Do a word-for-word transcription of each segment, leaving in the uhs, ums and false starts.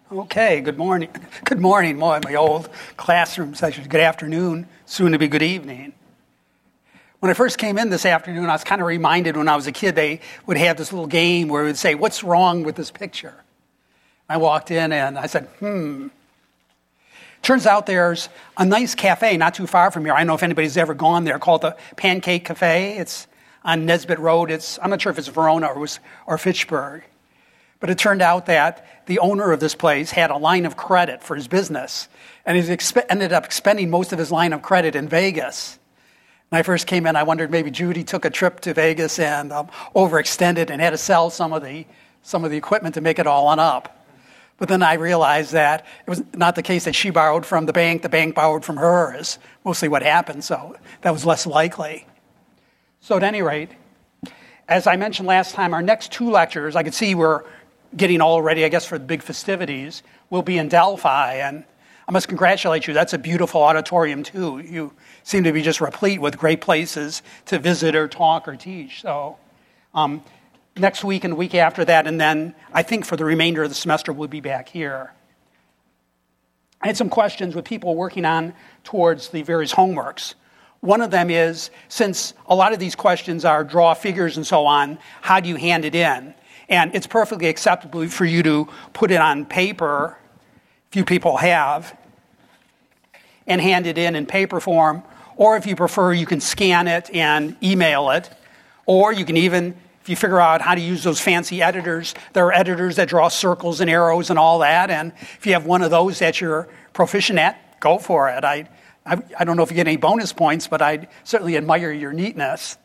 Okay, good morning. Good morning, my, my old classroom session. Good afternoon, soon to be good evening. When I first came in this afternoon, I was kind of reminded when I was a kid, they would have this little game where it would say, what's wrong with this picture? I walked in and I said, hmm. Turns out there's a nice cafe not too far from here. I don't know if anybody's ever gone there, called the Pancake Cafe. It's on Nesbitt Road. It's I'm not sure if it's Verona or, was, or Fitchburg. But it turned out that the owner of this place had a line of credit for his business, and he expe- ended up spending most of his line of credit in Vegas. When I first came in, I wondered maybe Judy took a trip to Vegas and um, overextended and had to sell some of the some of the equipment to make it all on up. But then I realized that it was not the case that she borrowed from the bank, the bank borrowed from her is mostly what happened, so that was less likely. So at any rate, as I mentioned last time, our next two lectures, I could see we're getting all ready, I guess, for the big festivities, will be in Delphi. And I must congratulate you. That's a beautiful auditorium, too. You seem to be just replete with great places to visit or talk or teach. So um, next week and the week after that, and then I think for the remainder of the semester, we'll be back here. I had some questions with people working on towards the various homeworks. One of them is, since a lot of these questions are draw figures and so on, how do you hand it in? And it's perfectly acceptable for you to put it on paper, few people have, and hand it in in paper form. Or if you prefer, you can scan it and email it. Or you can even, if you figure out how to use those fancy editors, there are editors that draw circles and arrows and all that. And if you have one of those that you're proficient at, go for it. I, I, I don't know if you get any bonus points, but I certainly admire your neatness.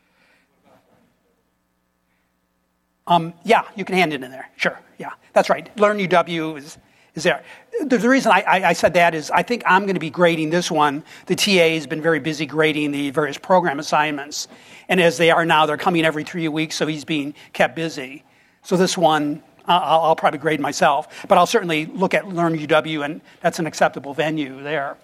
Um, yeah, you can hand it in there. Sure, yeah, that's right. Learn U W is, is there. The, the reason I, I, I said that is I think I'm going to be grading this one. The T A has been very busy grading the various program assignments. And as they are now, they're coming every three weeks, so he's being kept busy. So this one, I'll, I'll probably grade myself. But I'll certainly look at Learn U W, and that's an acceptable venue there.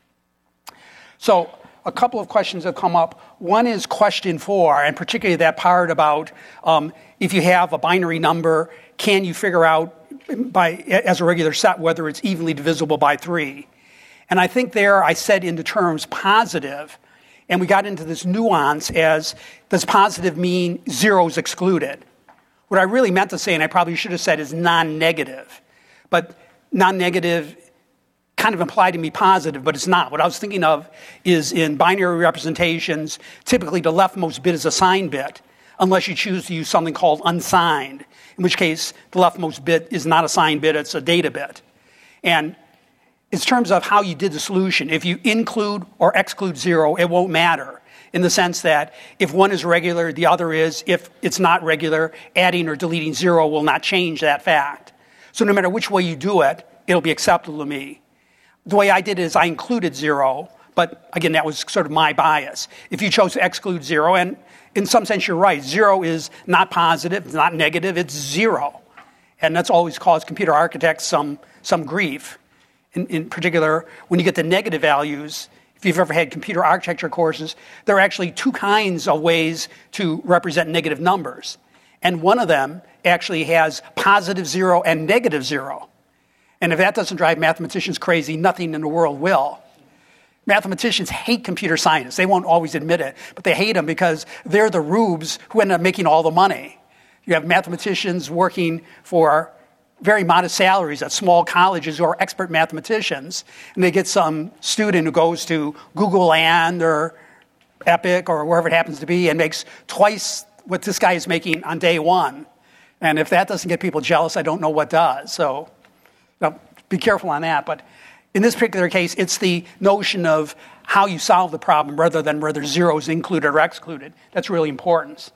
So a couple of questions have come up. One is question four, and particularly that part about um, if you have a binary number, can you figure out by as a regular set whether it's evenly divisible by three? And I think there I said into terms positive, and we got into this nuance as, does positive mean zero is excluded? What I really meant to say, and I probably should have said, is non-negative. But non-negative kind of implied to me positive, but it's not. What I was thinking of is in binary representations, typically the leftmost bit is a signed bit, unless you choose to use something called unsigned, in which case the leftmost bit is not a signed bit, it's a data bit. And in terms of how you did the solution, if you include or exclude zero, it won't matter, in the sense that if one is regular, the other is. If it's not regular, adding or deleting zero will not change that fact. So no matter which way you do it, it'll be acceptable to me. The way I did it is I included zero, but again, that was sort of my bias. If you chose to exclude zero, and in some sense you're right, zero is not positive, it's not negative, it's zero. And that's always caused computer architects some, some grief. In, in particular, when you get the negative values, if you've ever had computer architecture courses, there are actually two kinds of ways to represent negative numbers. And one of them actually has positive zero and negative zero. And if that doesn't drive mathematicians crazy, nothing in the world will. Mathematicians hate computer scientists. They won't always admit it, but they hate them because they're the rubes who end up making all the money. You have mathematicians working for very modest salaries at small colleges who are expert mathematicians, and they get some student who goes to Google Land or Epic or wherever it happens to be and makes twice what this guy is making on day one. And if that doesn't get people jealous, I don't know what does. So now, be careful on that, but in this particular case, it's the notion of how you solve the problem rather than whether zero is included or excluded. That's really important.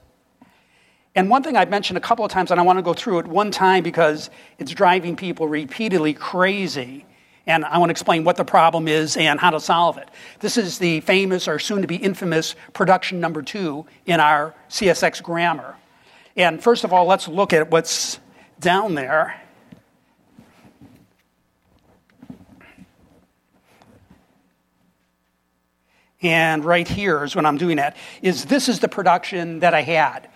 And one thing I've mentioned a couple of times, and I want to go through it one time because it's driving people repeatedly crazy, and I want to explain what the problem is and how to solve it. This is the famous, or soon-to-be infamous, production number two in our C S X grammar. And first of all, let's look at what's down there. And right here is what I'm doing at, is this is the production that I had.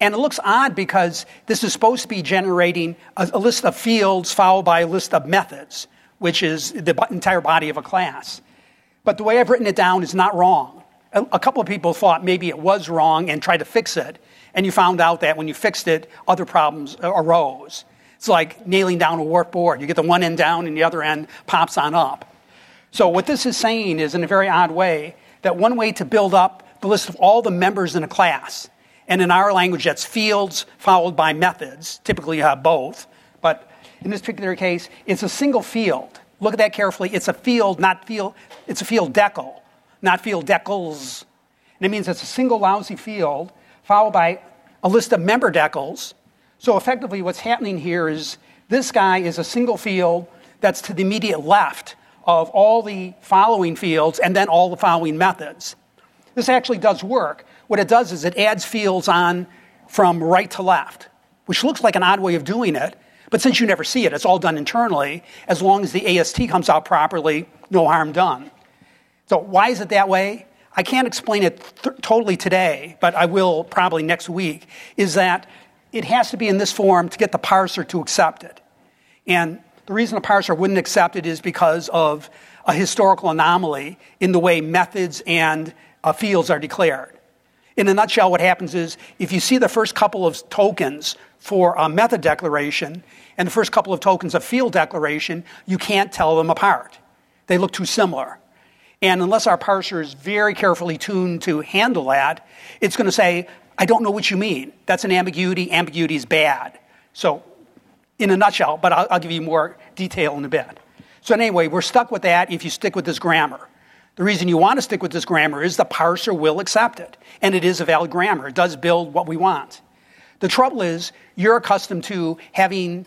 And it looks odd because this is supposed to be generating a, a list of fields followed by a list of methods, which is the entire body of a class. But the way I've written it down is not wrong. A, a couple of people thought maybe it was wrong and tried to fix it. And you found out that when you fixed it, other problems arose. It's like nailing down a warped board. You get the one end down and the other end pops on up. So what this is saying is, in a very odd way, that one way to build up the list of all the members in a class, and in our language that's fields followed by methods, typically you have both, but in this particular case, it's a single field. Look at that carefully. It's a field, not field, it's a field decal, not field decals. And it means it's a single lousy field followed by a list of member decals. So effectively what's happening here is this guy is a single field that's to the immediate left of all the following fields and then all the following methods. This actually does work. What it does is it adds fields on from right to left, which looks like an odd way of doing it, but since you never see it, it's all done internally. As long as the A S T comes out properly, no harm done. So why is it that way? I can't explain it th- totally today, but I will probably next week, is that it has to be in this form to get the parser to accept it. And the reason the parser wouldn't accept it is because of a historical anomaly in the way methods and uh, fields are declared. In a nutshell, what happens is if you see the first couple of tokens for a method declaration and the first couple of tokens of field declaration, you can't tell them apart. They look too similar. And unless our parser is very carefully tuned to handle that, it's going to say, I don't know what you mean. That's an ambiguity. Ambiguity is bad. So in a nutshell, but I'll, I'll give you more detail in a bit. So anyway, we're stuck with that if you stick with this grammar. The reason you want to stick with this grammar is the parser will accept it. And it is a valid grammar. It does build what we want. The trouble is you're accustomed to having,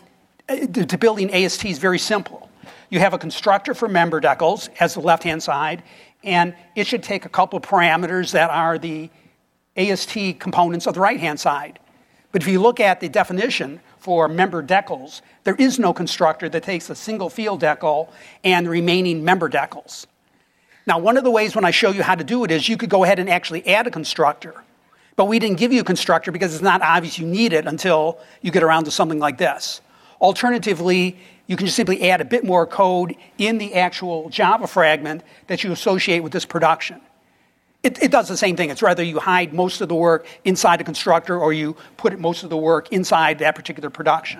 to building A S Ts very simple. You have a constructor for member decals as the left-hand side, and it should take a couple of parameters that are the A S T components of the right-hand side. But if you look at the definition for member decals, there is no constructor that takes a single field decal and the remaining member decals. Now, one of the ways when I show you how to do it is you could go ahead and actually add a constructor. But we didn't give you a constructor because it's not obvious you need it until you get around to something like this. Alternatively, you can just simply add a bit more code in the actual Java fragment that you associate with this production. It, it does the same thing. It's rather you hide most of the work inside a constructor or you put most of the work inside that particular production.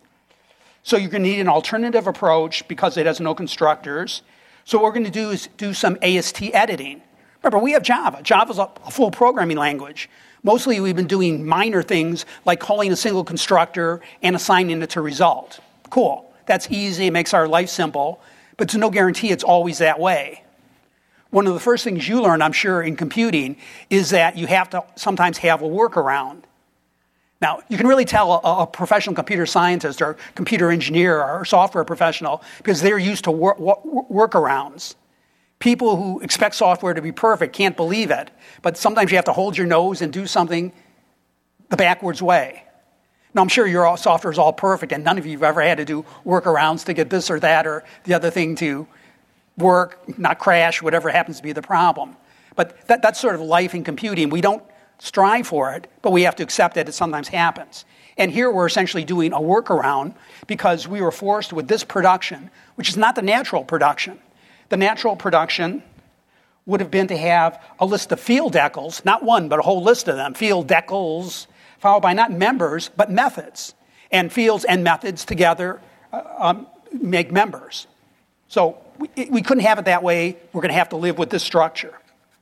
So you're going to need an alternative approach because it has no constructors. So what we're going to do is do some A S T editing. Remember, we have Java. Java's a, a full programming language. Mostly we've been doing minor things like calling a single constructor and assigning it to result. Cool. That's easy. It makes our life simple. But there's no guarantee it's always that way. One of the first things you learn, I'm sure, in computing is that you have to sometimes have a workaround. Now, you can really tell a, a professional computer scientist or computer engineer or software professional because they're used to wor- wor- workarounds. People who expect software to be perfect can't believe it, but sometimes you have to hold your nose and do something the backwards way. Now, I'm sure your software is all perfect, and none of you have ever had to do workarounds to get this or that or the other thing to work, not crash, whatever happens to be the problem. But that, that's sort of life in computing. We don't strive for it, but we have to accept that it sometimes happens. And here we're essentially doing a workaround because we were forced with this production, which is not the natural production. The natural production would have been to have a list of field decals, not one, but a whole list of them, field decals, followed by not members, but methods. And fields and methods together uh, um, make members. So we, we couldn't have it that way. We're going to have to live with this structure.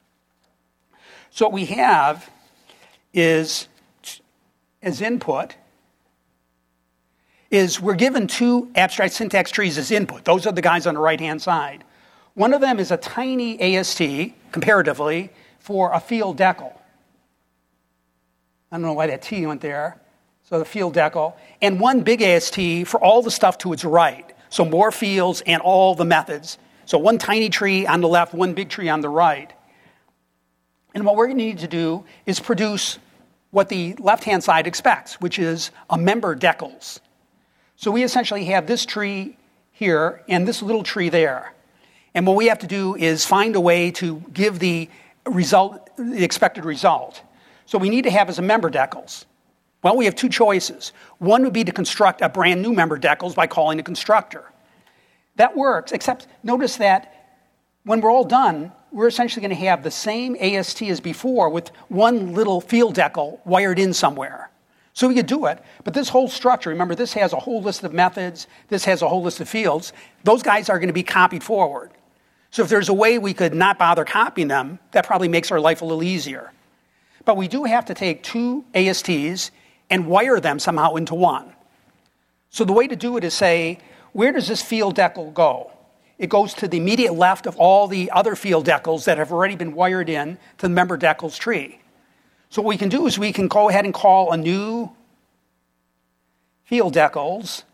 So what we have is, as input, is we're given two abstract syntax trees as input. Those are the guys on the right-hand side. One of them is a tiny A S T, comparatively, for a field decal. I don't know why that T went there. So the field decal. And one big A S T for all the stuff to its right. So more fields and all the methods. So one tiny tree on the left, one big tree on the right. And what we're going to need to do is produce what the left-hand side expects, which is a member decals. So we essentially have this tree here and this little tree there. And what we have to do is find a way to give the result, the expected result. So we need to have as a member decals. Well, we have two choices. One would be to construct a brand new member decals by calling a constructor. That works, except notice that when we're all done, we're essentially going to have the same A S T as before with one little field decal wired in somewhere. So we could do it, but this whole structure, remember, this has a whole list of methods, this has a whole list of fields. Those guys are going to be copied forward. So if there's a way we could not bother copying them, that probably makes our life a little easier. But we do have to take two A S Ts and wire them somehow into one. So the way to do it is say, where does this field decal go? It goes to the immediate left of all the other field decals that have already been wired in to the member decals tree. So what we can do is we can go ahead and call a new field decals.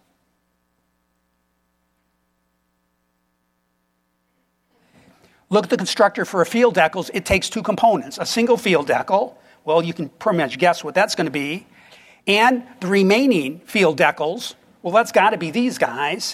Look at the constructor for a field decals. It takes two components, a single field decal. Well, you can pretty much guess what that's going to be. And the remaining field decals, well, that's got to be these guys.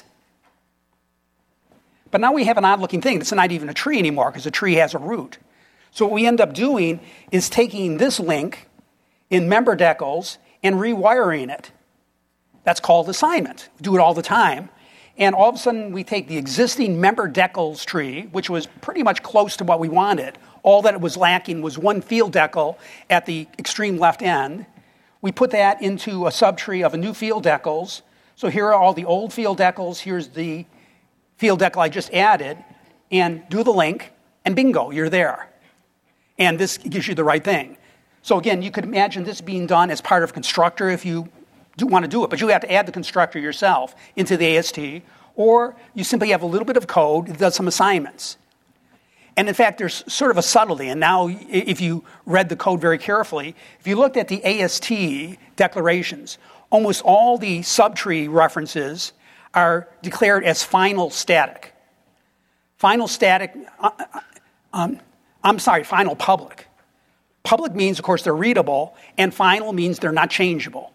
But now we have an odd-looking thing. It's not even a tree anymore because a tree has a root. So what we end up doing is taking this link in member decals and rewiring it. That's called assignment. We do it all the time. And all of a sudden, we take the existing member decals tree, which was pretty much close to what we wanted. All that it was lacking was one field decal at the extreme left end. We put that into a subtree of a new field decals. So here are all the old field decals. Here's the field decal I just added. And do the link, and bingo, you're there. And this gives you the right thing. So again, you could imagine this being done as part of constructor if you do want to do it, but you have to add the constructor yourself into the A S T, or you simply have a little bit of code that does some assignments. And in fact, there's sort of a subtlety, and now if you read the code very carefully, if you looked at the A S T declarations, almost all the subtree references are declared as final static. Final static, uh, um, I'm sorry, final public. Public means, of course, they're readable, and final means they're not changeable.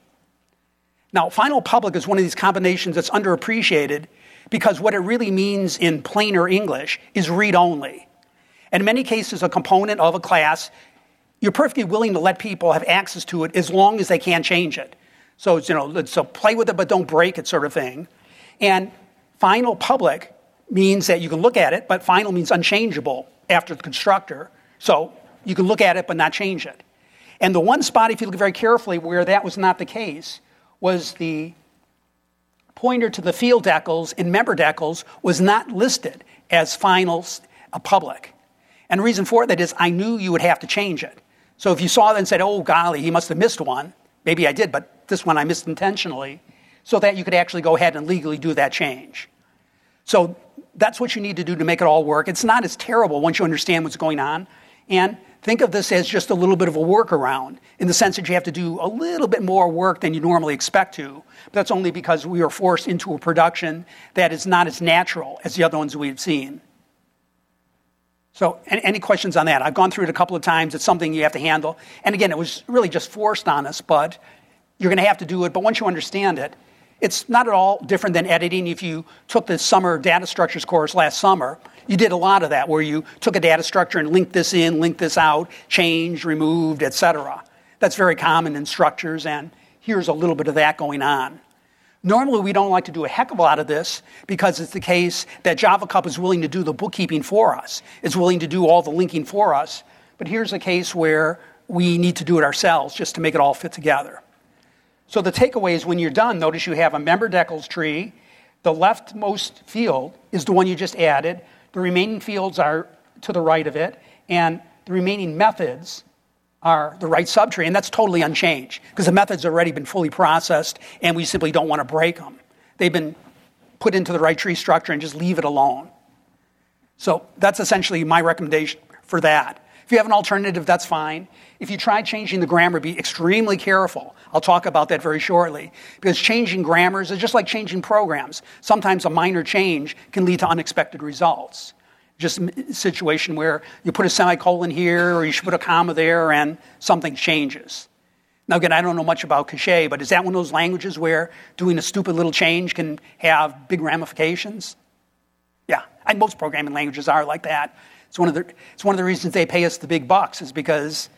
Now, final public is one of these combinations that's underappreciated because what it really means in plainer English is read-only. And in many cases, a component of a class, you're perfectly willing to let people have access to it as long as they can't change it. So, it's, you know, so play with it, but don't break it sort of thing. And final public means that you can look at it, but final means unchangeable after the constructor. So you can look at it, but not change it. And the one spot, if you look very carefully, where that was not the case was the pointer to the field decals in member decals was not listed as final uh, public. And the reason for that is I knew you would have to change it. So if you saw that and said, oh, golly, he must have missed one, maybe I did, but this one I missed intentionally, so that you could actually go ahead and legally do that change. So that's what you need to do to make it all work. It's not as terrible once you understand what's going on. And think of this as just a little bit of a workaround in the sense that you have to do a little bit more work than you normally expect to. But that's only because we are forced into a production that is not as natural as the other ones we've seen. So any, any questions on that? I've gone through it a couple of times. It's something you have to handle. And again, it was really just forced on us, but you're going to have to do it. But once you understand it, it's not at all different than editing. If you took the summer data structures course last summer, you did a lot of that where you took a data structure and linked this in, linked this out, changed, removed, et cetera. That's very common in structures, and here's a little bit of that going on. Normally, we don't like to do a heck of a lot of this because it's the case that JavaCup is willing to do the bookkeeping for us. It's willing to do all the linking for us. But here's a case where we need to do it ourselves just to make it all fit together. So the takeaway is when you're done, notice you have a member decals tree. The leftmost field is the one you just added. The remaining fields are to the right of it. And the remaining methods are the right subtree. And that's totally unchanged because the methods have already been fully processed and we simply don't want to break them. They've been put into the right tree structure and just leave it alone. So that's essentially my recommendation for that. If you have an alternative, that's fine. If you try changing the grammar, be extremely careful. I'll talk about that very shortly. Because changing grammars is just like changing programs. Sometimes a minor change can lead to unexpected results. Just a situation where you put a semicolon here or you should put a comma there and something changes. Now, again, I don't know much about Cache, but is that one of those languages where doing a stupid little change can have big ramifications? Yeah, and most programming languages are like that. It's one of the it's one of the reasons they pay us the big bucks is because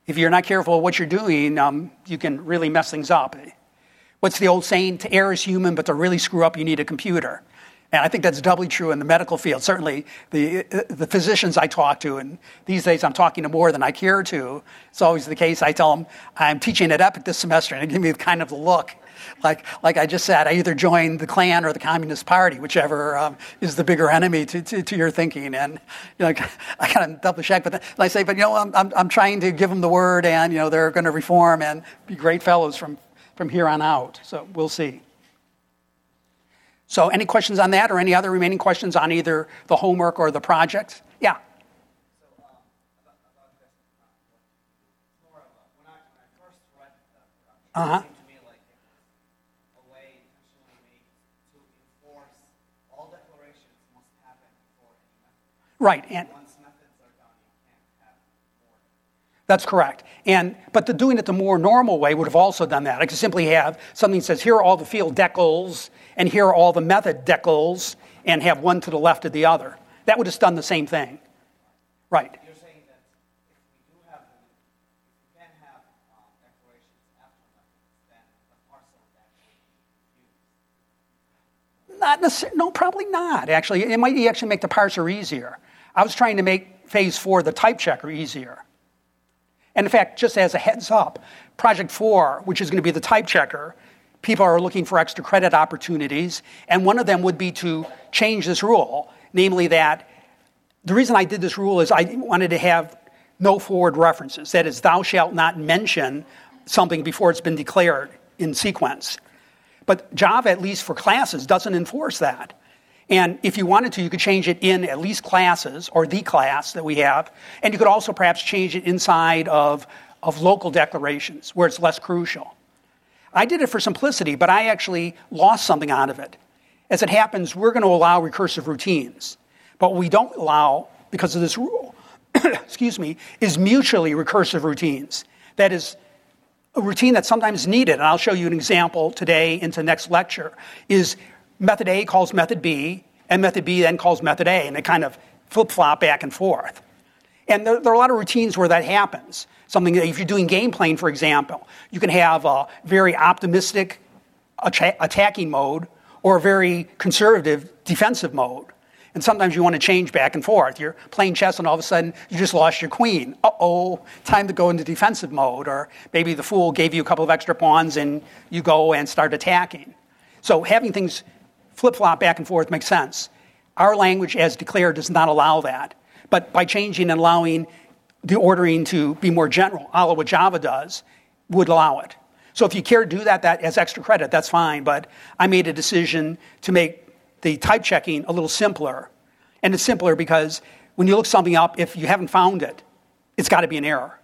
if you're not careful what you're doing, um, you can really mess things up. What's the old saying? To err is human, but to really screw up, you need a computer. And I think that's doubly true in the medical field. Certainly, the the physicians I talk to, and these days I'm talking to more than I care to. It's always the case. I tell them I'm teaching at Epic this semester, and they give me kind of the look, like like I just said. I either join the Klan or the Communist Party, whichever um, is the bigger enemy to, to, to your thinking. And you know, I kind of double check, but then I say, but you know, I'm I'm, I'm trying to give them the word, and you know, they're going to reform and be great fellows from from here on out. So we'll see. So any questions on that or any other remaining questions on either the homework or the project? Yeah. So um, about, about this, uh, more of a, when, I, when I first read the production, uh-huh. it seemed to me like it was a way intentionally made to enforce all declarations must happen before any method. Right. And once methods are done, you can't have more. That's correct. And but the doing it the more normal way would have also done that. I could simply have something that says, here are all the field decals, and here are all the method decals, and have one to the left of the other. That would have done the same thing. Right. You're saying that if we do have, if we can have um, declarations after methods, then the parser would actually be used. Not necessarily. No, probably not, actually. It might actually make the parser easier. I was trying to make phase four, the type checker, easier. And in fact, just as a heads up, project four, which is going to be the type checker, people are looking for extra credit opportunities, and one of them would be to change this rule, namely that the reason I did this rule is I wanted to have no forward references. That is, thou shalt not mention something before it's been declared in sequence. But Java, at least for classes, doesn't enforce that. And if you wanted to, you could change it in at least classes, or the class that we have, and you could also perhaps change it inside of, of local declarations, where it's less crucial. I did it for simplicity, but I actually lost something out of it. As it happens, we're going to allow recursive routines. But what we don't allow, because of this rule, excuse me, is mutually recursive routines. That is, a routine that's sometimes needed, and I'll show you an example today into next lecture, is method A calls method B, and method B then calls method A, and they kind of flip-flop back and forth. And there, there are a lot of routines where that happens. Something that if you're doing game playing, for example, you can have a very optimistic atta- attacking mode or a very conservative defensive mode. And sometimes you want to change back and forth. You're playing chess and all of a sudden you just lost your queen. Uh-oh, time to go into defensive mode. Or maybe the fool gave you a couple of extra pawns and you go and start attacking. So having things flip-flop back and forth makes sense. Our language as declared does not allow that. But by changing and allowing the ordering to be more general, a la what Java does, would allow it. So if you care to do that, that as extra credit, that's fine. But I made a decision to make the type checking a little simpler. And it's simpler because when you look something up, if you haven't found it, it's got to be an error.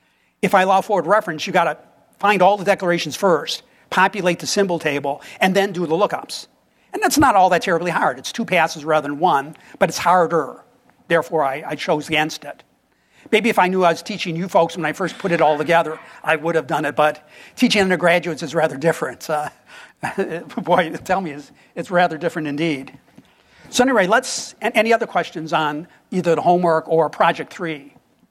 If I allow forward reference, you got to find all the declarations first, populate the symbol table, and then do the lookups. And that's not all that terribly hard. It's two passes rather than one, but it's harder. Therefore, I, I chose against it. Maybe if I knew I was teaching you folks when I first put it all together, I would have done it. But teaching undergraduates is rather different. Uh, boy, tell me, it's, it's rather different indeed. So anyway, let's, any other questions on either the homework or project three?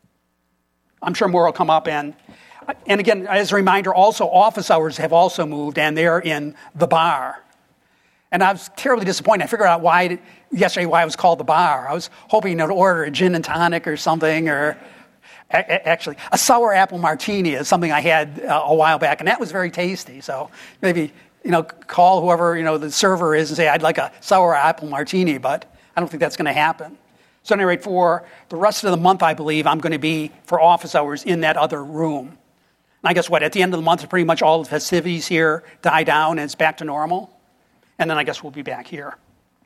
I'm sure more will come up. And, and again, as a reminder, also office hours have also moved, and they're in the bar. And I was terribly disappointed. I figured out why yesterday why it was called the bar. I was hoping to order a gin and tonic or something, or a- actually a sour apple martini is something I had uh, a while back, and that was very tasty. So maybe you know call whoever you know the server is and say I'd like a sour apple martini, but I don't think that's going to happen. So at any rate, for the rest of the month, I believe I'm going to be for office hours in that other room. And I guess what at the end of the month, pretty much all the festivities here die down and it's back to normal. And then I guess we'll be back here.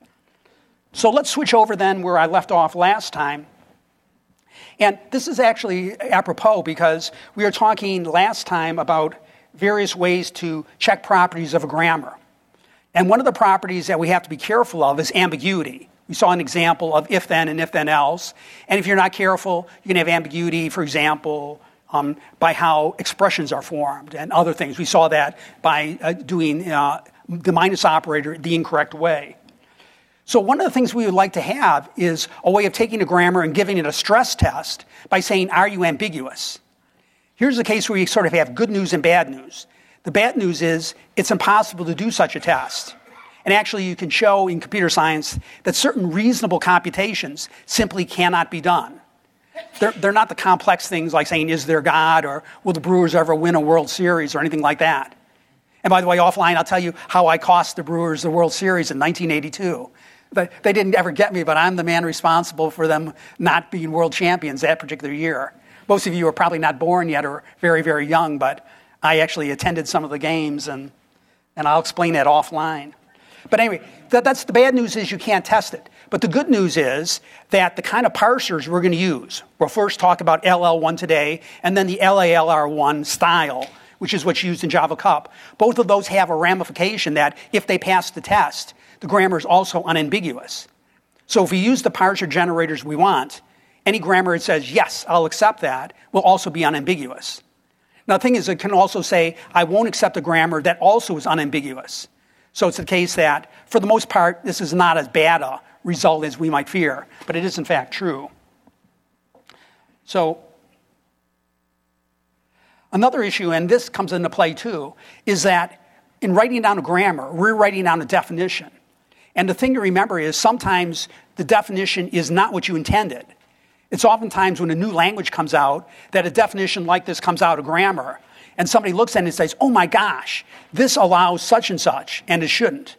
So let's switch over then where I left off last time. And this is actually apropos because we were talking last time about various ways to check properties of a grammar. And one of the properties that we have to be careful of is ambiguity. We saw an example of if-then and if-then-else. And if you're not careful, you can have ambiguity, for example, um, by how expressions are formed and other things. We saw that by uh, doing uh, the minus operator the incorrect way. So one of the things we would like to have is a way of taking a grammar and giving it a stress test by saying, are you ambiguous? Here's the case where you sort of have good news and bad news. The bad news is it's impossible to do such a test. And actually, you can show in computer science that certain reasonable computations simply cannot be done. They're, they're not the complex things like saying, is there God, or will the Brewers ever win a World Series, or anything like that. And by the way, offline, I'll tell you how I cost the Brewers the World Series in nineteen eighty-two. They, they didn't ever get me, but I'm the man responsible for them not being world champions that particular year. Most of you are probably not born yet or very, very young, but I actually attended some of the games, and, and I'll explain that offline. But anyway, that, that's the bad news is you can't test it. But the good news is that the kind of parsers we're going to use, we'll first talk about L L one today, and then the L A L R one style, which is what's used in Java Cup. Both of those have a ramification that if they pass the test, the grammar is also unambiguous. So if we use the parser generators we want, any grammar that says, yes, I'll accept that, will also be unambiguous. Now, the thing is, it can also say, I won't accept a grammar that also is unambiguous. So it's the case that, for the most part, this is not as bad a result as we might fear, but it is, in fact, true. So another issue, and this comes into play too, is that in writing down a grammar, we're writing down a definition. And the thing to remember is sometimes the definition is not what you intended. It's oftentimes when a new language comes out that a definition like this comes out of grammar, and somebody looks at it and says, oh my gosh, this allows such and such, and it shouldn't.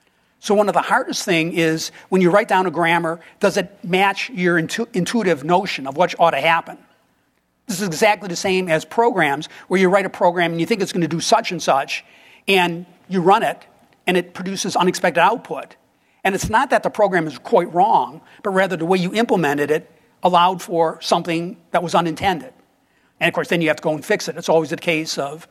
So one of the hardest things is when you write down a grammar, does it match your intu- intuitive notion of what ought to happen? This is exactly the same as programs, where you write a program and you think it's going to do such and such, and you run it, and it produces unexpected output. And it's not that the program is quite wrong, but rather the way you implemented it allowed for something that was unintended. And of course, then you have to go and fix it. It's always the case of,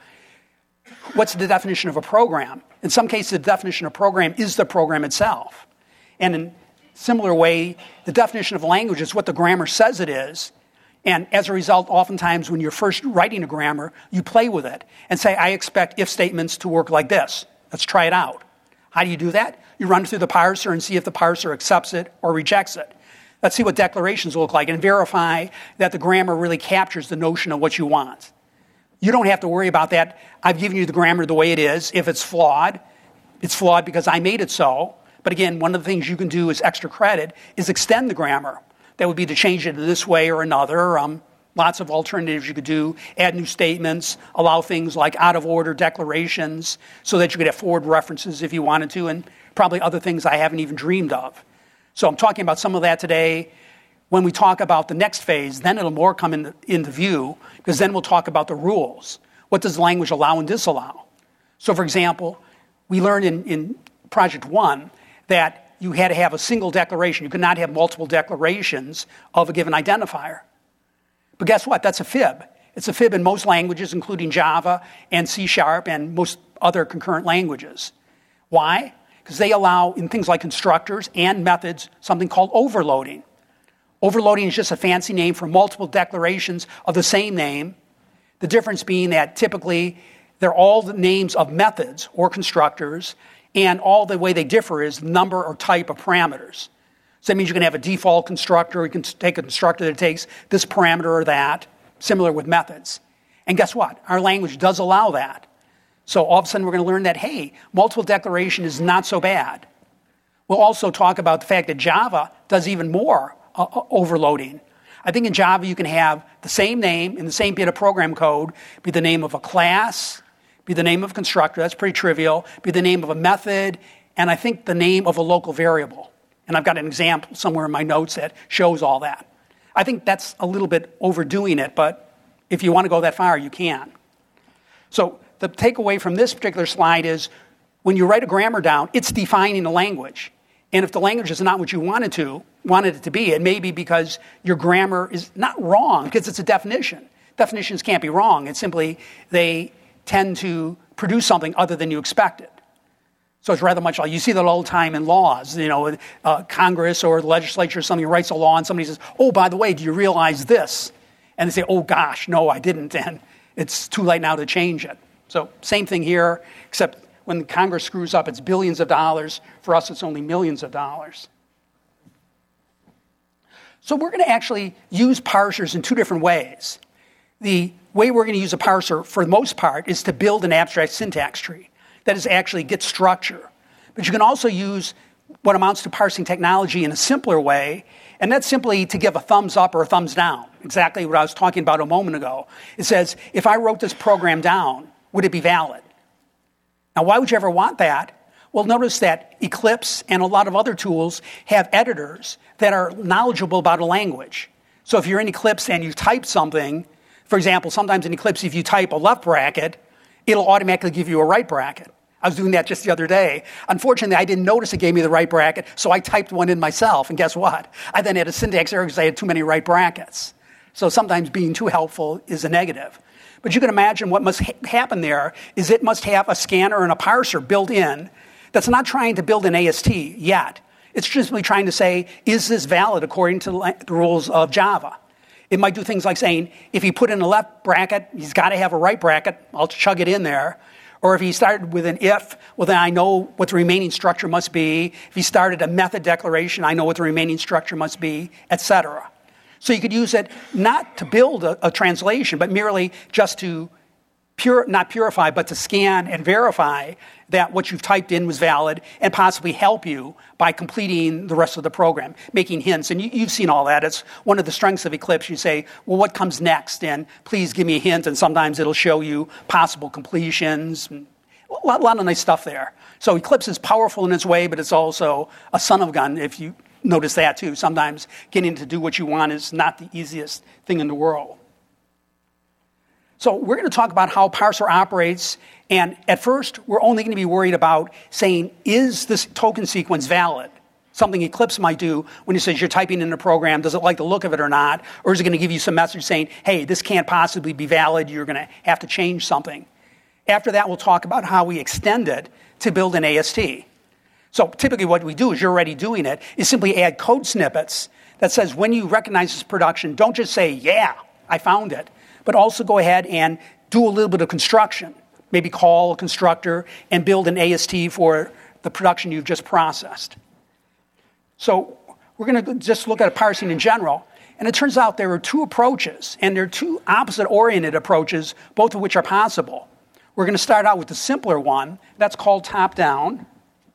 what's the definition of a program? In some cases, the definition of program is the program itself. And in a similar way, the definition of a language is what the grammar says it is. And as a result, oftentimes when you're first writing a grammar, you play with it and say, I expect if statements to work like this. Let's try it out. How do you do that? You run through the parser and see if the parser accepts it or rejects it. Let's see what declarations look like and verify that the grammar really captures the notion of what you want. You don't have to worry about that. I've given you the grammar the way it is. If it's flawed, it's flawed because I made it so. But again, one of the things you can do as extra credit is extend the grammar. That would be to change it this way or another. Um, lots of alternatives you could do. Add new statements. Allow things like out-of-order declarations so that you could have forward references if you wanted to, and probably other things I haven't even dreamed of. So I'm talking about some of that today. When we talk about the next phase, then it'll more come into, into view, because then we'll talk about the rules. What does language allow and disallow? So for example, we learned in, in Project One that you had to have a single declaration. You could not have multiple declarations of a given identifier. But guess what? That's a fib. It's a fib in most languages, including Java and C Sharp and most other concurrent languages. Why? Because they allow, in things like constructors and methods, something called overloading. Overloading is just a fancy name for multiple declarations of the same name. The difference being that typically they're all the names of methods or constructors, and all the way they differ is number or type of parameters. So that means you can have a default constructor, you can take a constructor that takes this parameter or that, similar with methods. And guess what? Our language does allow that. So all of a sudden we're going to learn that, hey, multiple declaration is not so bad. We'll also talk about the fact that Java does even more uh, overloading. I think in Java you can have the same name in the same bit of program code be the name of a class, be the name of a constructor, that's pretty trivial, be the name of a method, and I think the name of a local variable. And I've got an example somewhere in my notes that shows all that. I think that's a little bit overdoing it, but if you want to go that far, you can. So the takeaway from this particular slide is when you write a grammar down, it's defining a language. And if the language is not what you wanted to, wanted it to be, it may be because your grammar is not wrong, because it's a definition. Definitions can't be wrong. It's simply they tend to produce something other than you expected. So it's rather much like, you see that all the time in laws, you know, uh, Congress or the legislature, somebody writes a law and somebody says, oh, by the way, do you realize this? And they say, oh gosh, no, I didn't, and it's too late now to change it. So same thing here, except when Congress screws up, it's billions of dollars. For us, it's only millions of dollars. So we're going to actually use parsers in two different ways. the way we're going to use a parser, for the most part, is to build an abstract syntax tree. That is, actually get structure. But you can also use what amounts to parsing technology in a simpler way, and that's simply to give a thumbs up or a thumbs down. Exactly what I was talking about a moment ago. It says, if I wrote this program down, would it be valid? Now, why would you ever want that? Well, notice that Eclipse and a lot of other tools have editors that are knowledgeable about a language. So if you're in Eclipse and you type something, for example, sometimes in Eclipse, if you type a left bracket, it'll automatically give you a right bracket. I was doing that just the other day. Unfortunately, I didn't notice it gave me the right bracket, so I typed one in myself, and guess what? I then had a syntax error because I had too many right brackets. So sometimes being too helpful is a negative. But you can imagine what must ha- happen there is it must have a scanner and a parser built in that's not trying to build an A S T yet. It's just simply trying to say, is this valid according to the rules of Java? It might do things like saying, if he put in a left bracket, he's got to have a right bracket. I'll chug it in there. Or if he started with an if, well, then I know what the remaining structure must be. If he started a method declaration, I know what the remaining structure must be, et cetera. So you could use it not to build a, a translation, but merely just to pure, not purify, but to scan and verify that what you've typed in was valid and possibly help you by completing the rest of the program, making hints. And you, you've seen all that. It's one of the strengths of Eclipse. You say, well, what comes next? And please give me a hint. And sometimes it'll show you possible completions. A lot, a lot of nice stuff there. So Eclipse is powerful in its way, but it's also a son of a gun, if you notice that too. Sometimes getting to do what you want is not the easiest thing in the world. So we're going to talk about how parser operates, and at first, we're only going to be worried about saying, is this token sequence valid? Something Eclipse might do when it says you're typing in a program, does it like the look of it or not? Or is it going to give you some message saying, hey, this can't possibly be valid, you're going to have to change something. After that, we'll talk about how we extend it to build an A S T. So typically what we do, is you're already doing it, is simply add code snippets that says when you recognize this production, don't just say, yeah, I found it, but also go ahead and do a little bit of construction. Maybe call a constructor and build an A S T for the production you've just processed. So we're going to just look at parsing in general. And it turns out there are two approaches, and there are two opposite-oriented approaches, both of which are possible. We're going to start out with the simpler one. That's called top-down.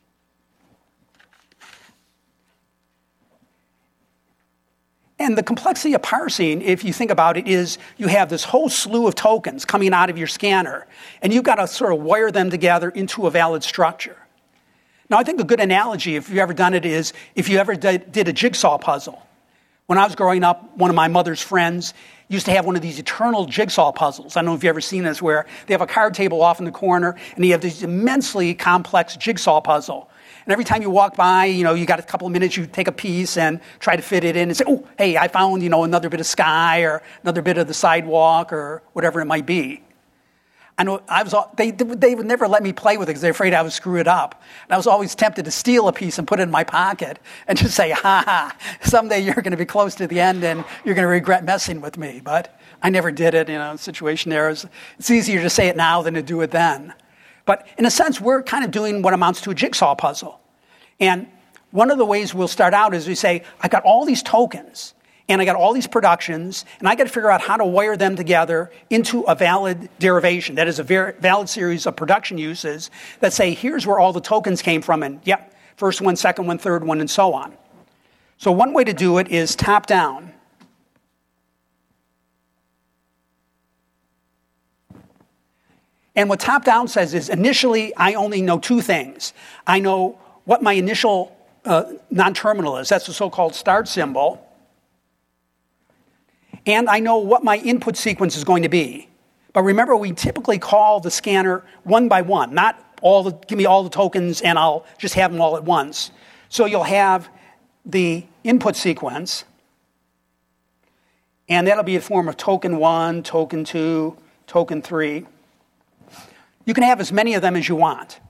And the complexity of parsing, if you think about it, is you have this whole slew of tokens coming out of your scanner, and you've got to sort of wire them together into a valid structure. Now, I think a good analogy, if you've ever done it, is if you ever did, did a jigsaw puzzle. When I was growing up, one of my mother's friends used to have one of these eternal jigsaw puzzles. I don't know if you've ever seen this, where they have a card table off in the corner, and you have this immensely complex jigsaw puzzle. And every time you walk by, you know, you got a couple of minutes, you take a piece and try to fit it in and say, oh, hey, I found, you know, another bit of sky or another bit of the sidewalk or whatever it might be. I know I was, they, they would never let me play with it because they're afraid I would screw it up. And I was always tempted to steal a piece and put it in my pocket and just say, ha ha, someday you're going to be close to the end and you're going to regret messing with me. But I never did it, you know, the situation there is, it's easier to say it now than to do it then. But in a sense, we're kind of doing what amounts to a jigsaw puzzle. And one of the ways we'll start out is we say, I got all these tokens, and I got all these productions, and I got to figure out how to wire them together into a valid derivation. That is a very valid series of production uses that say, here's where all the tokens came from, and yep, first one, second one, third one, and so on. So one way to do it is top-down. And what top-down says is, initially, I only know two things. I know what my initial uh, non-terminal is. That's the so-called start symbol. And I know what my input sequence is going to be. But remember, we typically call the scanner one by one, not all the, give me all the tokens and I'll just have them all at once. So you'll have the input sequence, and that'll be in the form of token one, token two, token three. You can have as many of them as you want.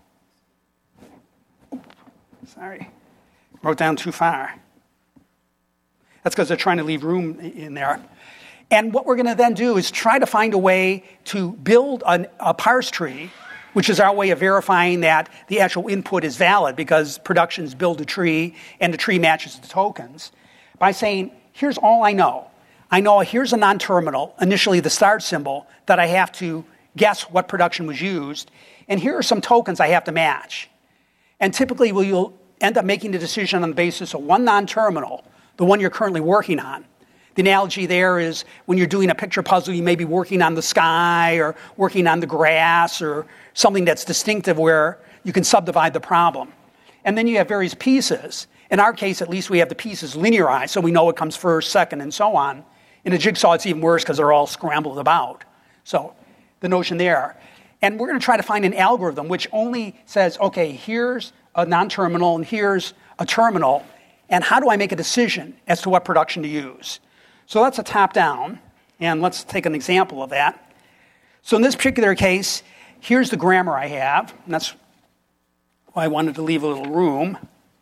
Sorry, wrote down too far. That's because they're trying to leave room in there. And what we're going to then do is try to find a way to build an, a parse tree, which is our way of verifying that the actual input is valid, because productions build a tree and the tree matches the tokens, by saying, here's all I know. I know here's a non-terminal, initially the start symbol, that I have to guess what production was used. And here are some tokens I have to match. And typically well, you'll end up making the decision on the basis of one non-terminal, the one you're currently working on. The analogy there is when you're doing a picture puzzle, you may be working on the sky or working on the grass or something that's distinctive where you can subdivide the problem. And then you have various pieces. In our case, at least, we have the pieces linearized, so we know what comes first, second, and so on. In a jigsaw, it's even worse because they're all scrambled about. So the notion there. And we're going to try to find an algorithm which only says, okay, here's a non-terminal and here's a terminal, and how do I make a decision as to what production to use? So that's a top-down, and let's take an example of that. So in this particular case, here's the grammar I have, and that's why I wanted to leave a little room.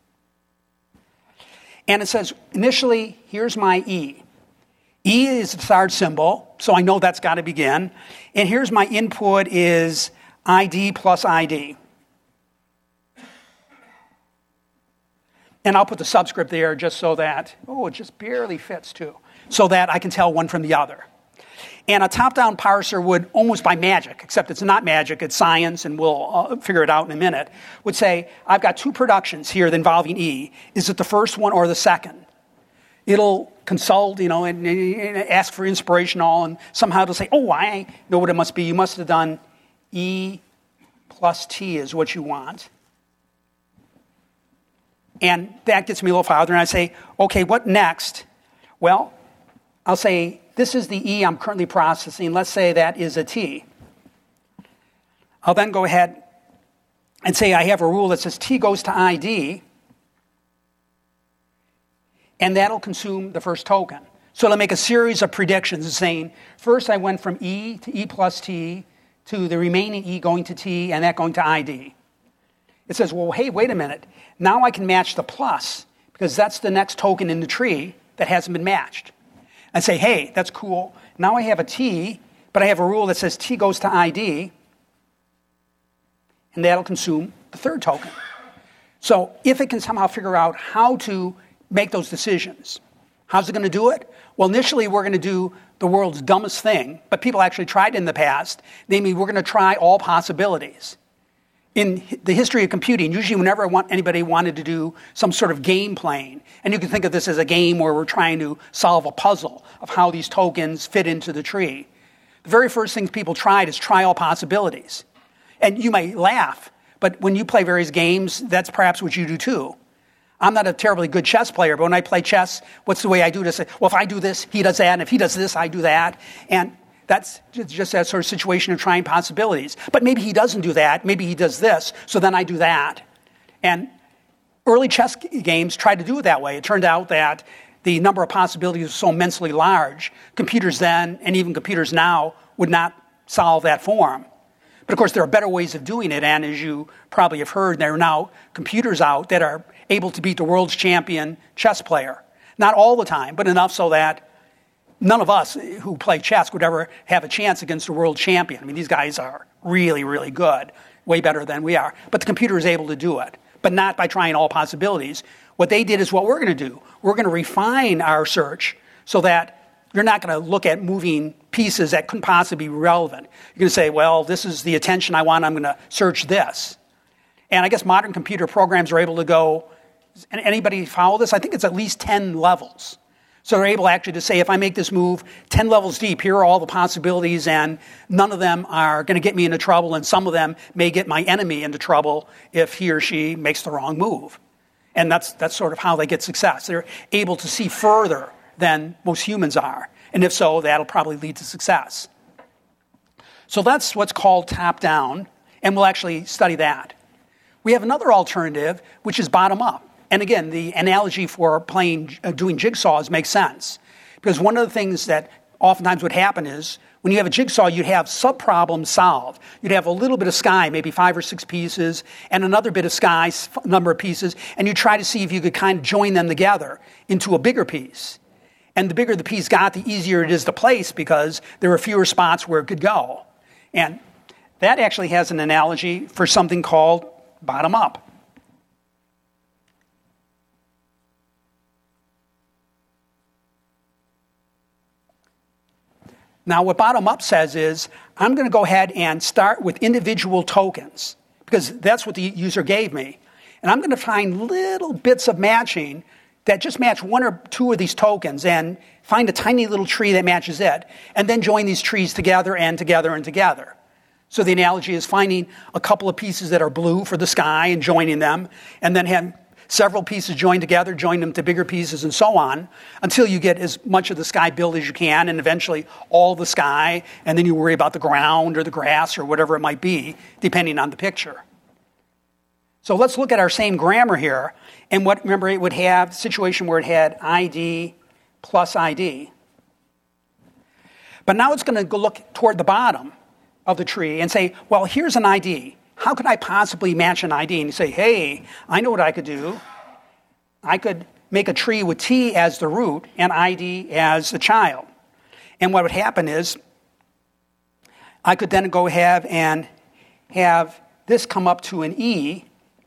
And it says, initially, here's my E. E is the start symbol, so I know that's got to begin. And here's my input is I D plus I D. And I'll put the subscript there just so that, oh, it just barely fits too, so that I can tell one from the other. And a top-down parser would, almost by magic, except it's not magic, it's science, and we'll uh, figure it out in a minute, would say, I've got two productions here involving E. Is it the first one or the second? It'll consult, you know, and, and ask for inspiration all, and somehow it'll say, oh, I know what it must be. You must have done E plus T is what you want. And that gets me a little farther, and I say, okay, what next? Well, I'll say, this is the E I'm currently processing. Let's say that is a T. I'll then go ahead and say I have a rule that says T goes to I D, and that'll consume the first token. So it'll make a series of predictions saying, first I went from E to E plus T to the remaining E going to T, and that going to I D. It says, well, hey, wait a minute. Now I can match the plus, because that's the next token in the tree that hasn't been matched. And say, hey, that's cool. Now I have a T, but I have a rule that says T goes to I D, and that'll consume the third token. So if it can somehow figure out how to make those decisions, how's it going to do it? Well, initially we're going to do the world's dumbest thing, but people actually tried it in the past. Namely, we're going to try all possibilities. In the history of computing, usually whenever anybody wanted to do some sort of game playing, and you can think of this as a game where we're trying to solve a puzzle of how these tokens fit into the tree, the very first things people tried is try all possibilities. And you may laugh, but when you play various games, that's perhaps what you do too. I'm not a terribly good chess player, but when I play chess, what's the way I do this? Well, if I do this, he does that, and if he does this, I do that. And that's just that sort of situation of trying possibilities. But maybe he doesn't do that. Maybe he does this, so then I do that. And early chess games tried to do it that way. It turned out that the number of possibilities was so immensely large, computers then, and even computers now, would not solve that form. But of course, there are better ways of doing it, and as you probably have heard, there are now computers out that are able to beat the world's champion chess player. Not all the time, but enough so that none of us who play chess would ever have a chance against a world champion. I mean, these guys are really, really good, way better than we are. But the computer is able to do it, but not by trying all possibilities. What they did is what we're going to do. We're going to refine our search so that you're not going to look at moving pieces that couldn't possibly be relevant. You're going to say, well, this is the attention I want. I'm going to search this. And I guess modern computer programs are able to go, anybody follow this? I think it's at least ten levels. So they're able actually to say, if I make this move ten levels deep, here are all the possibilities, and none of them are going to get me into trouble, and some of them may get my enemy into trouble if he or she makes the wrong move. And that's that's sort of how they get success. They're able to see further than most humans are. And if so, that'll probably lead to success. So that's what's called top-down, and we'll actually study that. We have another alternative, which is bottom-up. And again, the analogy for playing, uh, doing jigsaws makes sense. Because one of the things that oftentimes would happen is, when you have a jigsaw, you'd have sub-problems solved. You'd have a little bit of sky, maybe five or six pieces, and another bit of sky, a number of pieces, and you try to see if you could kind of join them together into a bigger piece. And the bigger the piece got, the easier it is to place, because there are fewer spots where it could go. And that actually has an analogy for something called bottom-up. Now, what bottom up says is, I'm going to go ahead and start with individual tokens, because that's what the user gave me. And I'm going to find little bits of matching that just match one or two of these tokens and find a tiny little tree that matches it, and then join these trees together and together and together. So the analogy is finding a couple of pieces that are blue for the sky and joining them, and then have several pieces joined together, join them to bigger pieces, and so on, until you get as much of the sky built as you can, and eventually all the sky, and then you worry about the ground or the grass or whatever it might be, depending on the picture. So let's look at our same grammar here, and what, remember, it would have a situation where it had I D plus I D. But now it's going to go look toward the bottom of the tree and say, well, here's an I D. How could I possibly match an I D? And you say, hey, I know what I could do. I could make a tree with T as the root and I D as the child. And what would happen is I could then go ahead and have this come up to an E.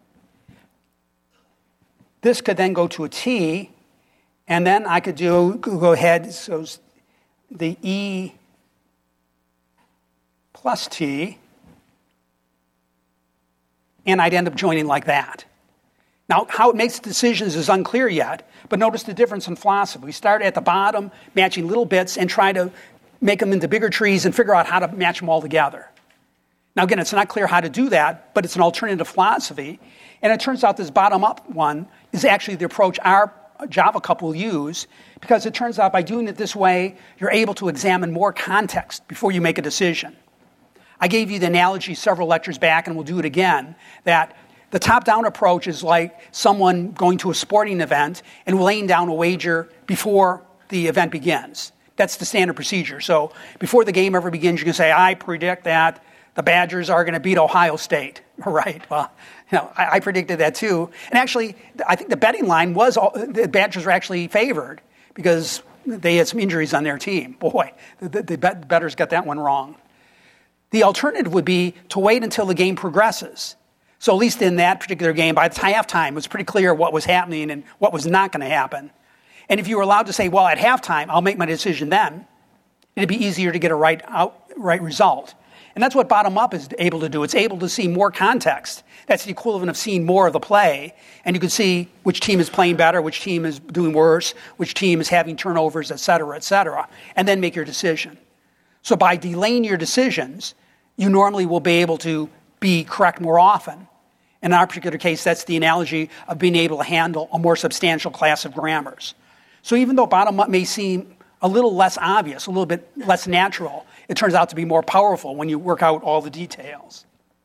This could then go to a T. And then I could do, go ahead, so the E plus T. And I'd end up joining like that. Now, how it makes decisions is unclear yet, but notice the difference in philosophy. We start at the bottom, matching little bits, and try to make them into bigger trees and figure out how to match them all together. Now, again, it's not clear how to do that, but it's an alternative philosophy. And it turns out this bottom-up one is actually the approach our Java couple will use, because it turns out by doing it this way, you're able to examine more context before you make a decision. I gave you the analogy several lectures back, and we'll do it again, that the top-down approach is like someone going to a sporting event and laying down a wager before the event begins. That's the standard procedure. So before the game ever begins, you can say, I predict that the Badgers are going to beat Ohio State. Right. Well, you know, I, I predicted that too. And actually, I think the betting line was all, the Badgers were actually favored because they had some injuries on their team. Boy, the, the bettors got that one wrong. The alternative would be to wait until the game progresses. So at least in that particular game, by the halftime, it was pretty clear what was happening and what was not going to happen. And if you were allowed to say, well, at halftime, I'll make my decision then, it'd be easier to get a right, out, right result. And that's what bottom-up is able to do. It's able to see more context. That's the equivalent of seeing more of the play. And you can see which team is playing better, which team is doing worse, which team is having turnovers, et cetera, et cetera, and then make your decision. So by delaying your decisions, you normally will be able to be correct more often. In our particular case, that's the analogy of being able to handle a more substantial class of grammars. So even though bottom-up may seem a little less obvious, a little bit less natural, it turns out to be more powerful when you work out all the details.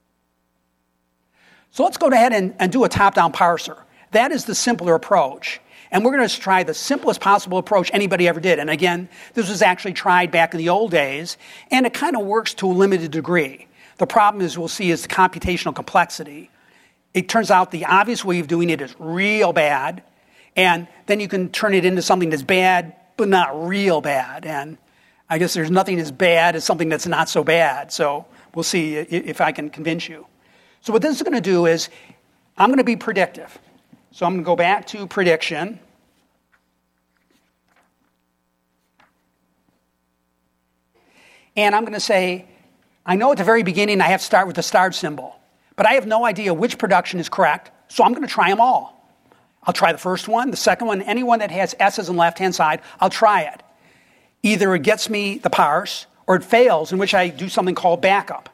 So let's go ahead and, and do a top-down parser. That is the simpler approach. And we're going to try the simplest possible approach anybody ever did. And again, this was actually tried back in the old days, and it kind of works to a limited degree. The problem is, we'll see, is the computational complexity. It turns out the obvious way of doing it is real bad, and then you can turn it into something that's bad, but not real bad. And I guess there's nothing as bad as something that's not so bad. So we'll see if I can convince you. So what this is going to do is, I'm going to be predictive. So I'm going to go back to prediction. And I'm going to say, I know at the very beginning I have to start with the start symbol, but I have no idea which production is correct, so I'm going to try them all. I'll try the first one, the second one, anyone that has S's on the left-hand side, I'll try it. Either it gets me the parse, or it fails, in which I do something called backup.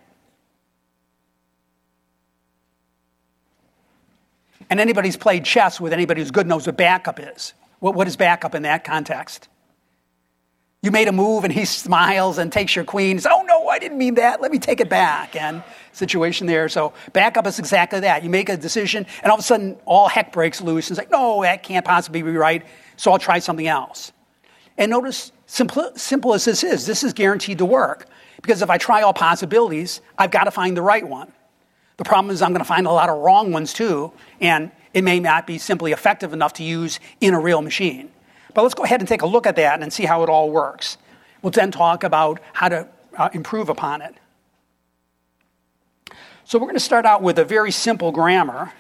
And anybody who's played chess with anybody who's good knows what backup is. What, what is backup in that context? You made a move and he smiles and takes your queen. He says, oh no, I didn't mean that. Let me take it back. And situation there. So backup is exactly that. You make a decision and all of a sudden all heck breaks loose. And it's like, no, that can't possibly be right. So I'll try something else. And notice, simple, simple as this is, this is guaranteed to work. Because if I try all possibilities, I've got to find the right one. The problem is I'm going to find a lot of wrong ones too. And it may not be simply effective enough to use in a real machine. But let's go ahead and take a look at that and see how it all works. We'll then talk about how to uh, improve upon it. So we're going to start out with a very simple grammar.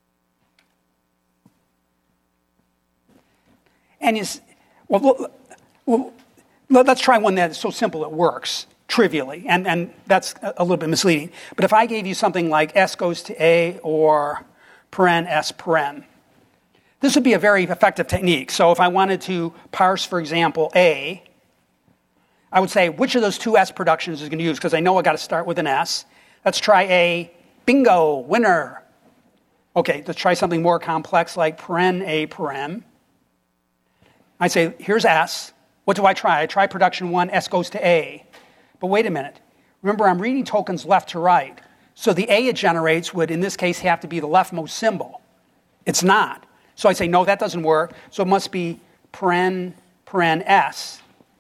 And you, well, Well, let- let's try one that's so simple it works, trivially, and, and that's a a little bit misleading. But if I gave you something like S goes to A or paren S paren, this would be a very effective technique. So if I wanted to parse, for example, A, I would say, which of those two S productions is going to use? Because I know I got to start with an S. Let's try A. Bingo, winner. Okay, let's try something more complex like paren A paren. I say, here's S. What do I try? I try production one, S goes to A. But wait a minute. Remember, I'm reading tokens left to right. So the A it generates would, in this case, have to be the leftmost symbol. It's not. So I say, no, that doesn't work. So it must be paren, paren S.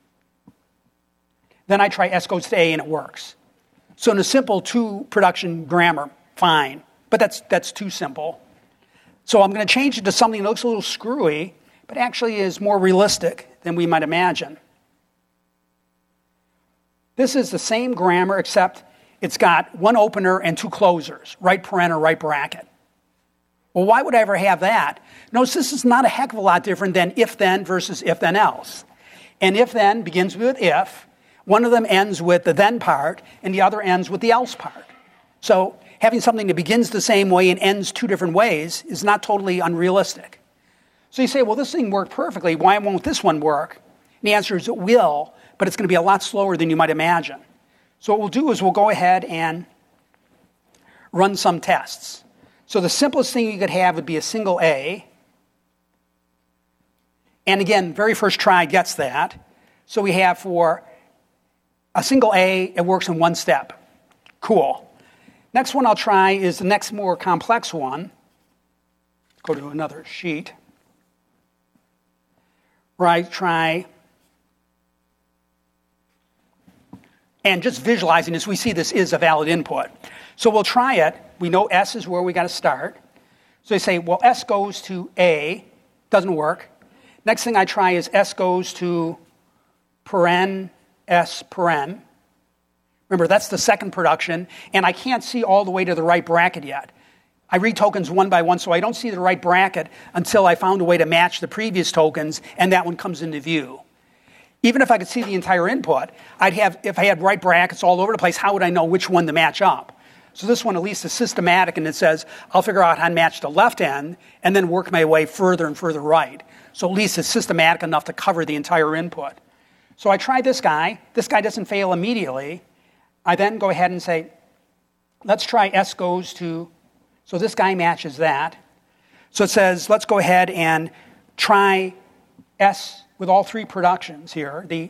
Then I try S goes to A and it works. So in a simple two production grammar, fine. But that's, that's too simple. So I'm going to change it to something that looks a little screwy, but actually is more realistic than we might imagine. This is the same grammar, except it's got one opener and two closers, right paren or right bracket. Well, why would I ever have that? Notice this is not a heck of a lot different than if-then versus if-then-else. And if-then begins with if. One of them ends with the then part, and the other ends with the else part. So having something that begins the same way and ends two different ways is not totally unrealistic. So you say, well, this thing worked perfectly. Why won't this one work? And the answer is it will, but it's going to be a lot slower than you might imagine. So what we'll do is we'll go ahead and run some tests. So the simplest thing you could have would be a single A. And again, very first try gets that. So we have for a single A, it works in one step. Cool. Next one I'll try is the next more complex one. Go to another sheet. Where I try, and just visualizing this, we see this is a valid input. So we'll try it. We know S is where we got to start. So they say, well, S goes to A. Doesn't work. Next thing I try is S goes to paren S paren. Remember, that's the second production, and I can't see all the way to the right bracket yet. I read tokens one by one, so I don't see the right bracket until I found a way to match the previous tokens, and that one comes into view. Even if I could see the entire input, I'd have, if I had right brackets all over the place, how would I know which one to match up? So this one at least is systematic, and it says, I'll figure out how to match the left end and then work my way further and further right. So at least it's systematic enough to cover the entire input. So I try this guy. This guy doesn't fail immediately. I then go ahead and say, let's try S goes to, so this guy matches that. So it says, let's go ahead and try S with all three productions here. The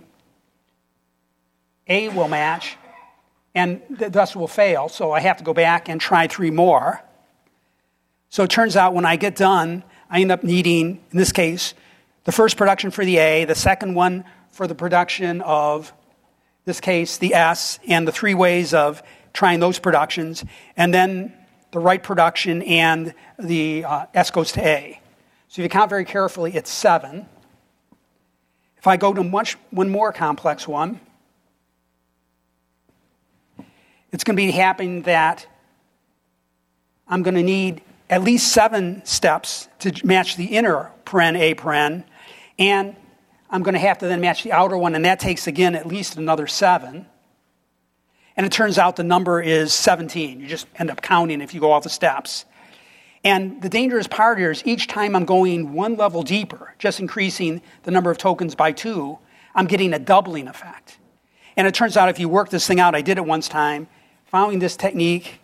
A will match, and thus will fail. So I have to go back and try three more. So it turns out when I get done, I end up needing, in this case, the first production for the A, the second one for the production of, this case, the S, and the three ways of trying those productions, and then the right production and the uh, S goes to A. So if you count very carefully, it's seven. If I go to much one more complex one, it's going to be happening that I'm going to need at least seven steps to match the inner paren A paren, and I'm going to have to then match the outer one, and that takes, again, at least another seven. And it turns out the number is seventeen. You just end up counting if you go all the steps. And the dangerous part here is each time I'm going one level deeper, just increasing the number of tokens by two, I'm getting a doubling effect. And it turns out if you work this thing out, I did it once time, following this technique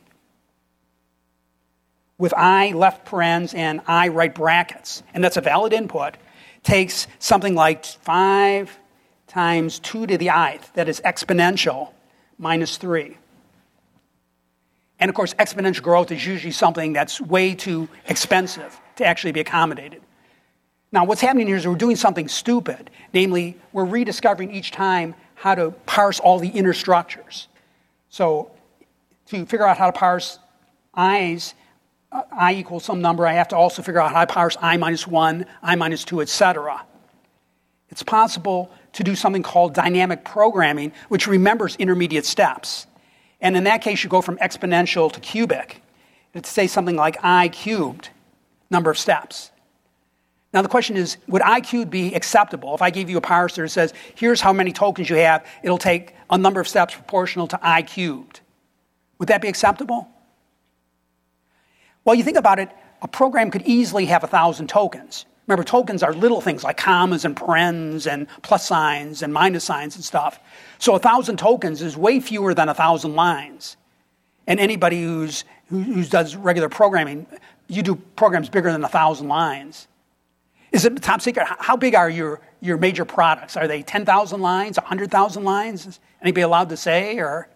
with I left parens and I right brackets, and that's a valid input, takes something like five times two to the i-th, that is exponential, minus three. And of course, exponential growth is usually something that's way too expensive to actually be accommodated. Now, what's happening here is we're doing something stupid. Namely, we're rediscovering each time how to parse all the inner structures. So to figure out how to parse i's, uh, I equals some number, I have to also figure out how to parse I minus one, I minus two, et cetera. It's possible to do something called dynamic programming, which remembers intermediate steps. And in that case, you go from exponential to cubic. It's say something like I cubed, number of steps. Now the question is, would I cubed be acceptable? If I gave you a parser that says, here's how many tokens you have, it'll take a number of steps proportional to I cubed. Would that be acceptable? Well, you think about it, a program could easily have a thousand tokens. Remember, tokens are little things like commas and parens and plus signs and minus signs and stuff. So a thousand tokens is way fewer than a thousand lines. And anybody who's who, who does regular programming, you do programs bigger than a thousand lines. Is it top secret? How big are your, your major products? Are they ten thousand lines, one hundred thousand lines? Is anybody allowed to say? Or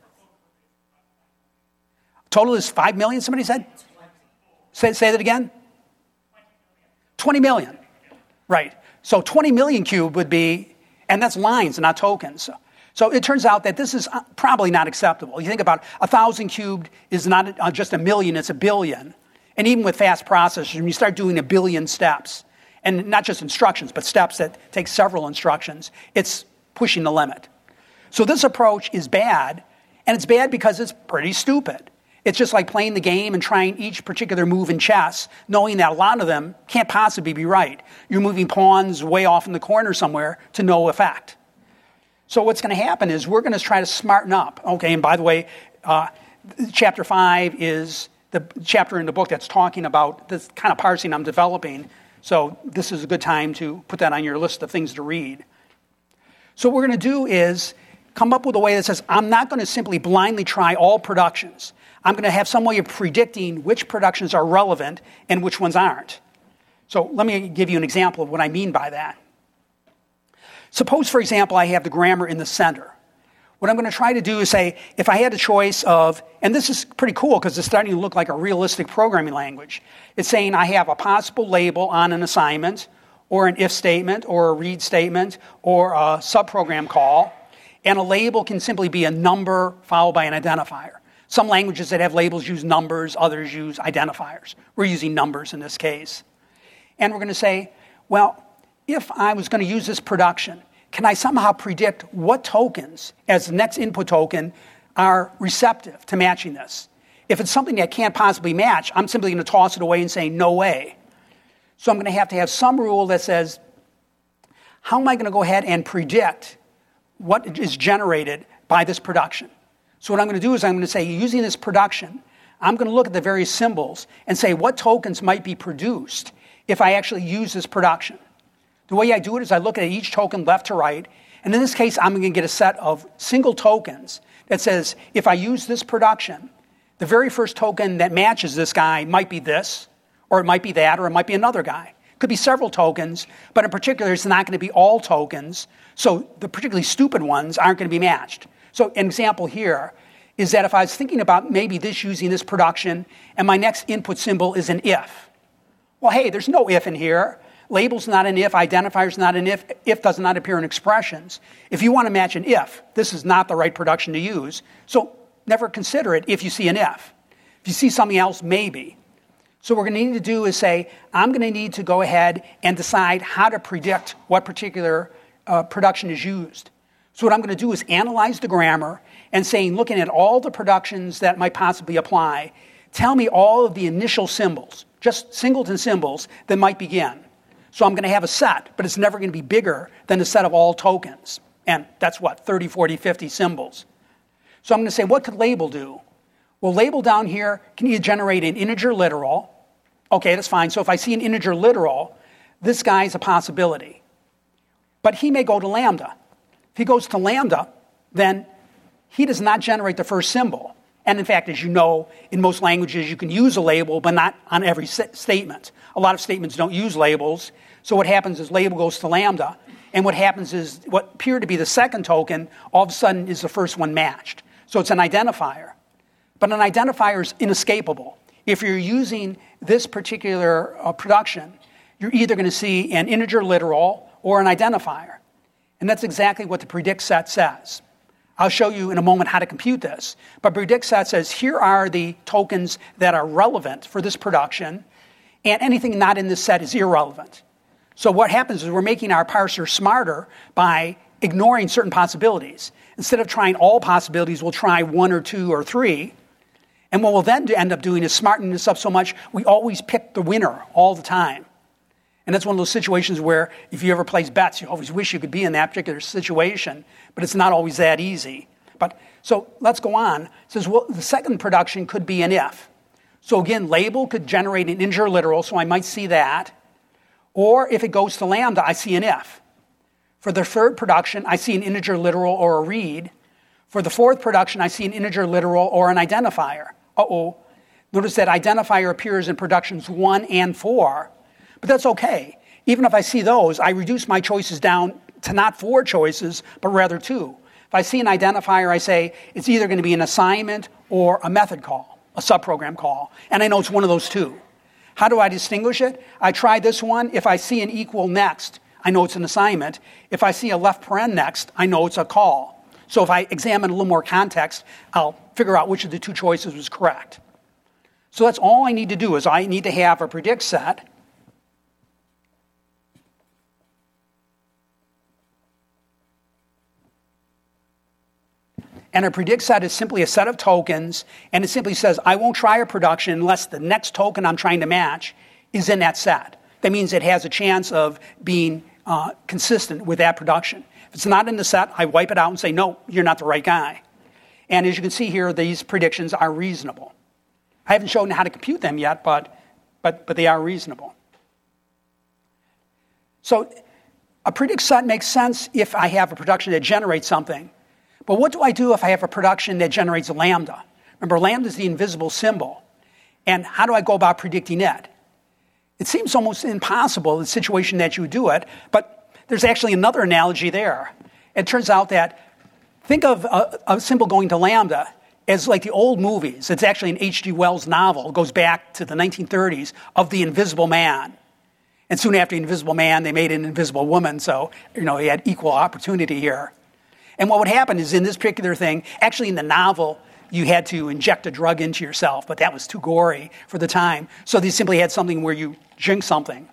total is five million, somebody said? Say, say that again? twenty million. Right. So twenty million cube would be, and that's lines, not tokens. So, so it turns out that this is probably not acceptable. You think about it, a thousand cubed is not just a million, it's a billion. And even with fast processors, when you start doing a billion steps, and not just instructions, but steps that take several instructions, it's pushing the limit. So this approach is bad, and it's bad because it's pretty stupid. It's just like playing the game and trying each particular move in chess, knowing that a lot of them can't possibly be right. You're moving pawns way off in the corner somewhere to no effect. So what's going to happen is we're going to try to smarten up. Okay, and by the way, uh, chapter five is the chapter in the book that's talking about this kind of parsing I'm developing. So this is a good time to put that on your list of things to read. So what we're going to do is come up with a way that says, I'm not going to simply blindly try all productions. I'm going to have some way of predicting which productions are relevant and which ones aren't. So let me give you an example of what I mean by that. Suppose, for example, I have the grammar in the center. What I'm going to try to do is say, if I had a choice of, and this is pretty cool because it's starting to look like a realistic programming language. It's saying I have a possible label on an assignment, or an if statement, or a read statement, or a subprogram call. And a label can simply be a number followed by an identifier. Some languages that have labels use numbers, others use identifiers. We're using numbers in this case. And we're going to say, well, if I was going to use this production, can I somehow predict what tokens, as the next input token, are receptive to matching this? If it's something that can't possibly match, I'm simply going to toss it away and say, no way. So I'm going to have to have some rule that says, how am I going to go ahead and predict what is generated by this production? So what I'm going to do is I'm going to say, using this production, I'm going to look at the various symbols and say what tokens might be produced if I actually use this production. The way I do it is I look at each token left to right, and in this case, I'm going to get a set of single tokens that says, if I use this production, the very first token that matches this guy might be this, or it might be that, or it might be another guy. It could be several tokens, but in particular, it's not going to be all tokens, so the particularly stupid ones aren't going to be matched. So an example here is that if I was thinking about maybe this using this production, and my next input symbol is an if. Well, hey, there's no if in here. Label's not an if, identifier's not an if, if does not appear in expressions. If you want to match an if, this is not the right production to use. So never consider it if you see an if. If you see something else, maybe. So what we're going to need to do is say, I'm going to need to go ahead and decide how to predict what particular uh, production is used. So what I'm going to do is analyze the grammar and saying, looking at all the productions that might possibly apply, tell me all of the initial symbols, just singleton symbols that might begin. So I'm going to have a set, but it's never going to be bigger than the set of all tokens. And that's what, thirty, forty, fifty symbols. So I'm going to say, what could label do? Well, label down here can either generate an integer literal. Okay, that's fine. So if I see an integer literal, this guy's a possibility. But he may go to lambda. If he goes to lambda, then he does not generate the first symbol. And in fact, as you know, in most languages, you can use a label, but not on every statement. A lot of statements don't use labels. So what happens is label goes to lambda. And what happens is what appeared to be the second token, all of a sudden is the first one matched. So it's an identifier. But an identifier is inescapable. If you're using this particular uh, production, you're either going to see an integer literal or an identifier. And that's exactly what the predict set says. I'll show you in a moment how to compute this. But predict set says, here are the tokens that are relevant for this production, and anything not in this set is irrelevant. So what happens is we're making our parser smarter by ignoring certain possibilities. Instead of trying all possibilities, we'll try one or two or three. And what we'll then end up doing is smartening this up so much, we always pick the winner all the time. And that's one of those situations where if you ever place bets, you always wish you could be in that particular situation, but it's not always that easy. But so let's go on. It says, well, the second production could be an if. So again, label could generate an integer literal, so I might see that. Or if it goes to lambda, I see an if. For the third production, I see an integer literal or a read. For the fourth production, I see an integer literal or an identifier. Uh-oh. Notice that identifier appears in productions one and four. But that's okay. Even if I see those, I reduce my choices down to not four choices, but rather two. If I see an identifier, I say it's either going to be an assignment or a method call, a subprogram call. And I know it's one of those two. How do I distinguish it? I try this one. If I see an equal next, I know it's an assignment. If I see a left paren next, I know it's a call. So if I examine a little more context, I'll figure out which of the two choices was correct. So that's all I need to do is I need to have a predict set. And a predict set is simply a set of tokens, and it simply says, I won't try a production unless the next token I'm trying to match is in that set. That means it has a chance of being uh, consistent with that production. If it's not in the set, I wipe it out and say, no, you're not the right guy. And as you can see here, these predictions are reasonable. I haven't shown how to compute them yet, but, but, but they are reasonable. So a predict set makes sense if I have a production that generates something. But what do I do if I have a production that generates a lambda? Remember, lambda is the invisible symbol. And how do I go about predicting it? It seems almost impossible, the situation that you do it, but there's actually another analogy there. It turns out that, think of a, a symbol going to lambda as like the old movies. It's actually an H G Wells novel. It goes back to the nineteen thirties of The Invisible Man. And soon after The Invisible Man, they made an Invisible Woman, so you know he had equal opportunity here. And what would happen is in this particular thing, actually in the novel, you had to inject a drug into yourself, but that was too gory for the time. So they simply had something where you drink something.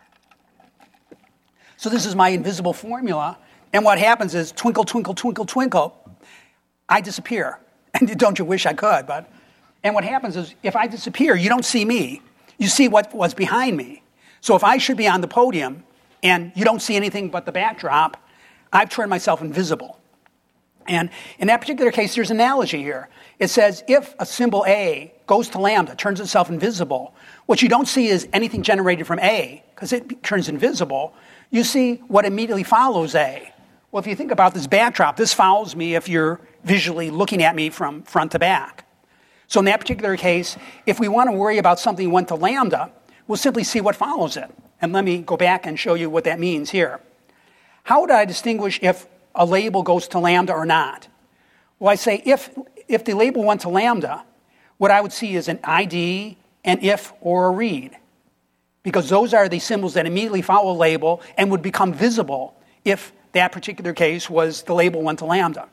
So this is my invisible formula. And what happens is twinkle, twinkle, twinkle, twinkle, I disappear. And don't you wish I could, but. And what happens is if I disappear, you don't see me. You see what was behind me. So if I should be on the podium and you don't see anything but the backdrop, I've turned myself invisible. And in that particular case, there's an analogy here. It says if a symbol A goes to lambda, turns itself invisible, what you don't see is anything generated from A, because it turns invisible. You see what immediately follows A. Well, if you think about this backdrop, this follows me if you're visually looking at me from front to back. So in that particular case, if we want to worry about something that went to lambda, we'll simply see what follows it. And let me go back and show you what that means here. How would I distinguish if a label goes to lambda or not? Well, I say if, if the label went to lambda, what I would see is an I D, an if, or a read. Because those are the symbols that immediately follow a label and would become visible if that particular case was the label went to lambda.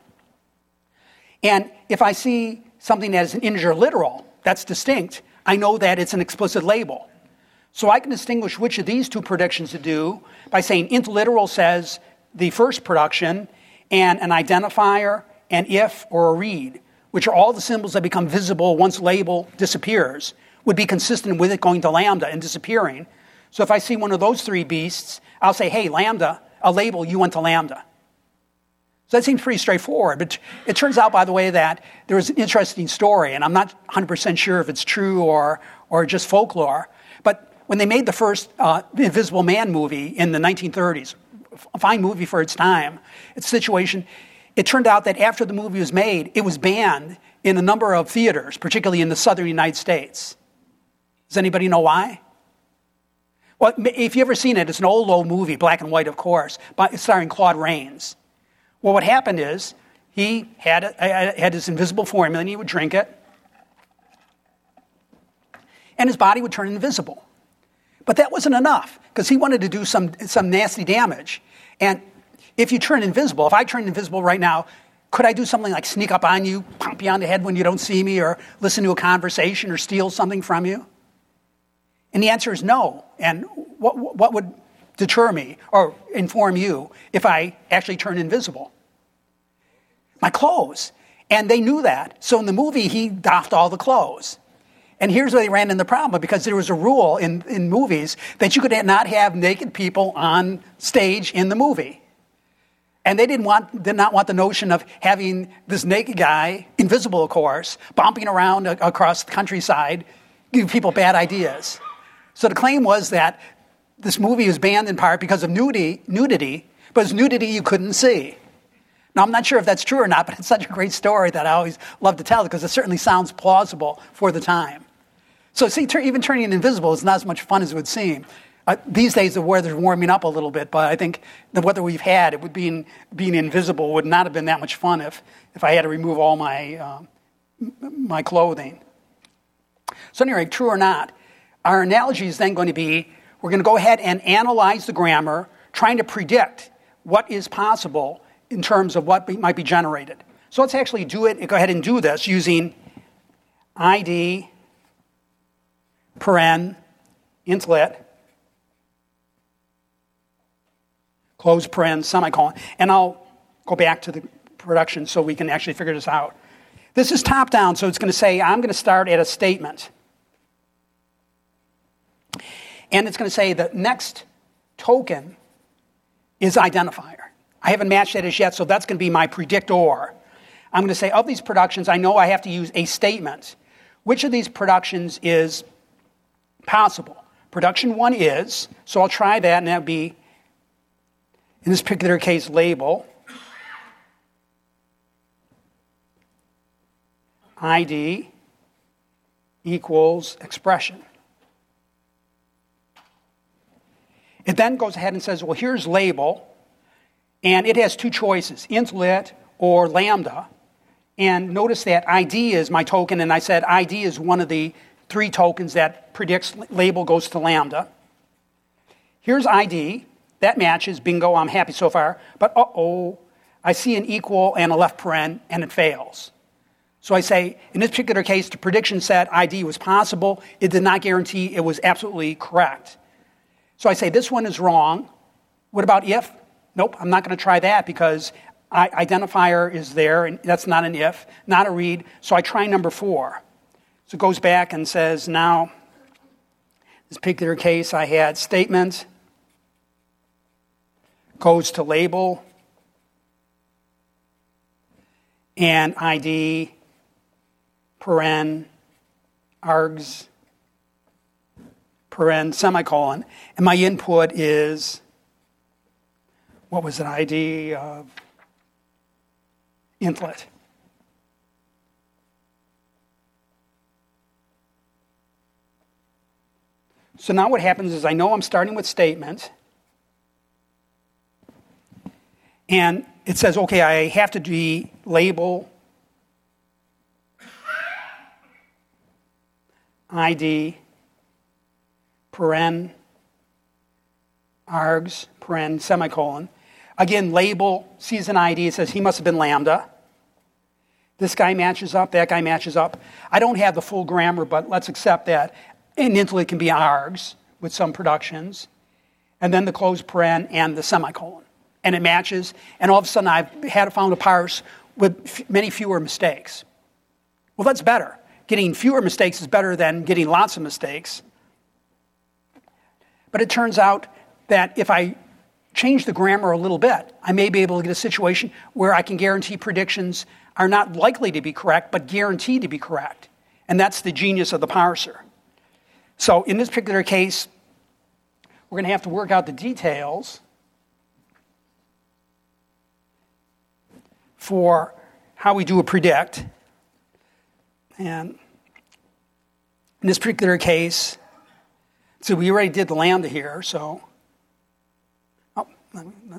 And if I see something that is an integer literal, that's distinct, I know that it's an explicit label. So I can distinguish which of these two predictions to do by saying int literal says the first production, and an identifier, an if, or a read, which are all the symbols that become visible once label disappears, would be consistent with it going to lambda and disappearing. So if I see one of those three beasts, I'll say, hey, lambda, a label, you went to lambda. So that seems pretty straightforward. But it turns out, by the way, that there was an interesting story, and I'm not one hundred percent sure if it's true or, or just folklore. But when they made the first uh, Invisible Man movie in the nineteen thirties, a fine movie for its time, its situation, it turned out that after the movie was made, it was banned in a number of theaters, particularly in the southern United States. Does anybody know why? Well, if you've ever seen it, it's an old, old movie, black and white, of course, but starring Claude Rains. Well, what happened is he had, a, had this invisible formula, and he would drink it, and his body would turn invisible. But that wasn't enough, because he wanted to do some, some nasty damage. And if you turn invisible, if I turn invisible right now, could I do something like sneak up on you, pump you on the head when you don't see me, or listen to a conversation, or steal something from you? And the answer is no. And what, what would deter me or inform you if I actually turn invisible? My clothes. And they knew that. So in the movie, he doffed all the clothes. And here's where they ran into the problem, because there was a rule in, in movies that you could not have naked people on stage in the movie. And they didn't want, did not want the notion of having this naked guy, invisible of course, bomping around a, across the countryside, giving people bad ideas. So the claim was that this movie was banned in part because of nudity, nudity, but it's nudity you couldn't see. Now, I'm not sure if that's true or not, but it's such a great story that I always love to tell, because it certainly sounds plausible for the time. So see, tur- even turning invisible is not as much fun as it would seem. Uh, these days, the weather's warming up a little bit, but I think the weather we've had, it would being being invisible would not have been that much fun if, if I had to remove all my uh, my clothing. So anyway, true or not, our analogy is then going to be, we're going to go ahead and analyze the grammar, trying to predict what is possible in terms of what be, might be generated. So let's actually do it, go ahead and do this using I D, paren, intlet, close paren, semicolon. And I'll go back to the production so we can actually figure this out. This is top down, so it's going to say, I'm going to start at a statement. And it's going to say the next token is identifier. I haven't matched that as yet, so that's going to be my predictor. I'm going to say, of these productions, I know I have to use a statement. Which of these productions is possible? Production one is, so I'll try that, and that would be, in this particular case, label, I D equals expression. It then goes ahead and says, well, here's label, and it has two choices, intlet or lambda. And notice that I D is my token, and I said I D is one of the three tokens that predicts label goes to lambda. Here's I D. That matches. Bingo, I'm happy so far. But uh-oh, I see an equal and a left paren, and it fails. So I say, in this particular case, the prediction said I D was possible. It did not guarantee it was absolutely correct. So I say, this one is wrong. What about if? Nope, I'm not going to try that because I, identifier is there, and that's not an if, not a read. So I try number four. So it goes back and says, now, in this particular case, I had statement, goes to label, and I D, paren, args, paren, semicolon. And my input is, what was it, I D of intlet. So now what happens is I know I'm starting with statement. And it says, okay, I have to be label I D, paren, args, paren, semicolon. Again, label sees an I D. It says he must have been lambda. This guy matches up. That guy matches up. I don't have the full grammar, but let's accept that. And intlet can be args with some productions. And then the closed paren and the semicolon. And it matches. And all of a sudden, I've had found a parse with f- many fewer mistakes. Well, that's better. Getting fewer mistakes is better than getting lots of mistakes. But it turns out that if I change the grammar a little bit, I may be able to get a situation where I can guarantee predictions are not likely to be correct, but guaranteed to be correct. And that's the genius of the parser. So in this particular case, we're going to have to work out the details for how we do a predict. And in this particular case, so we already did the lambda here, so oh, let me, let,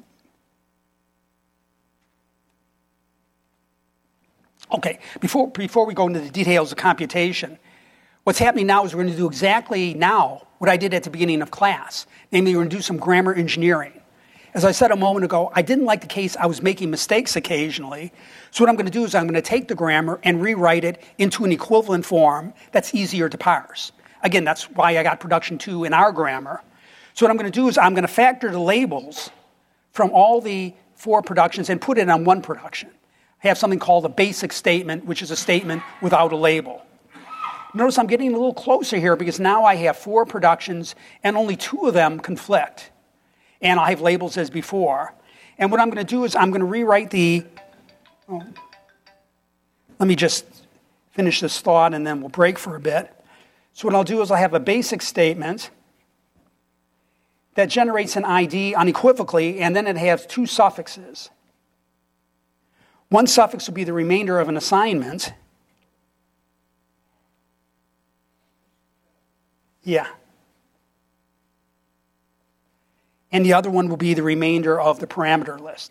okay, before, before we go into the details of computation, what's happening now is we're going to do exactly now what I did at the beginning of class. Namely, we're going to do some grammar engineering. As I said a moment ago, I didn't like the case I was making mistakes occasionally. So what I'm going to do is I'm going to take the grammar and rewrite it into an equivalent form that's easier to parse. Again, that's why I got production two in our grammar. So what I'm going to do is I'm going to factor the labels from all the four productions and put it on one production. I have something called a basic statement, which is a statement without a label. Notice I'm getting a little closer here because now I have four productions and only two of them conflict. And I have labels as before. And what I'm going to do is I'm going to rewrite the... Oh, let me just finish this thought and then we'll break for a bit. So what I'll do is I'll have a basic statement that generates an I D unequivocally, and then it has two suffixes. One suffix will be the remainder of an assignment. Yeah. And the other one will be the remainder of the parameter list.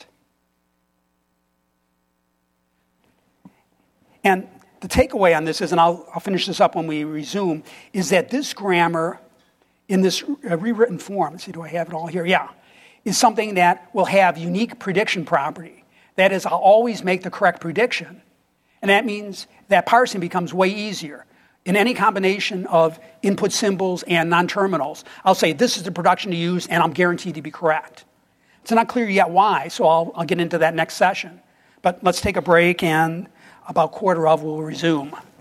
And the takeaway on this is, and I'll, I'll finish this up when we resume, is that this grammar in this uh, rewritten form, let's see, do I have it all here? Yeah, is something that will have unique prediction property. That is, I'll always make the correct prediction. And that means that parsing becomes way easier. In any combination of input symbols and non-terminals, I'll say this is the production to use, and I'm guaranteed to be correct. It's not clear yet why, so I'll, I'll get into that next session. But let's take a break, and about quarter of we'll resume.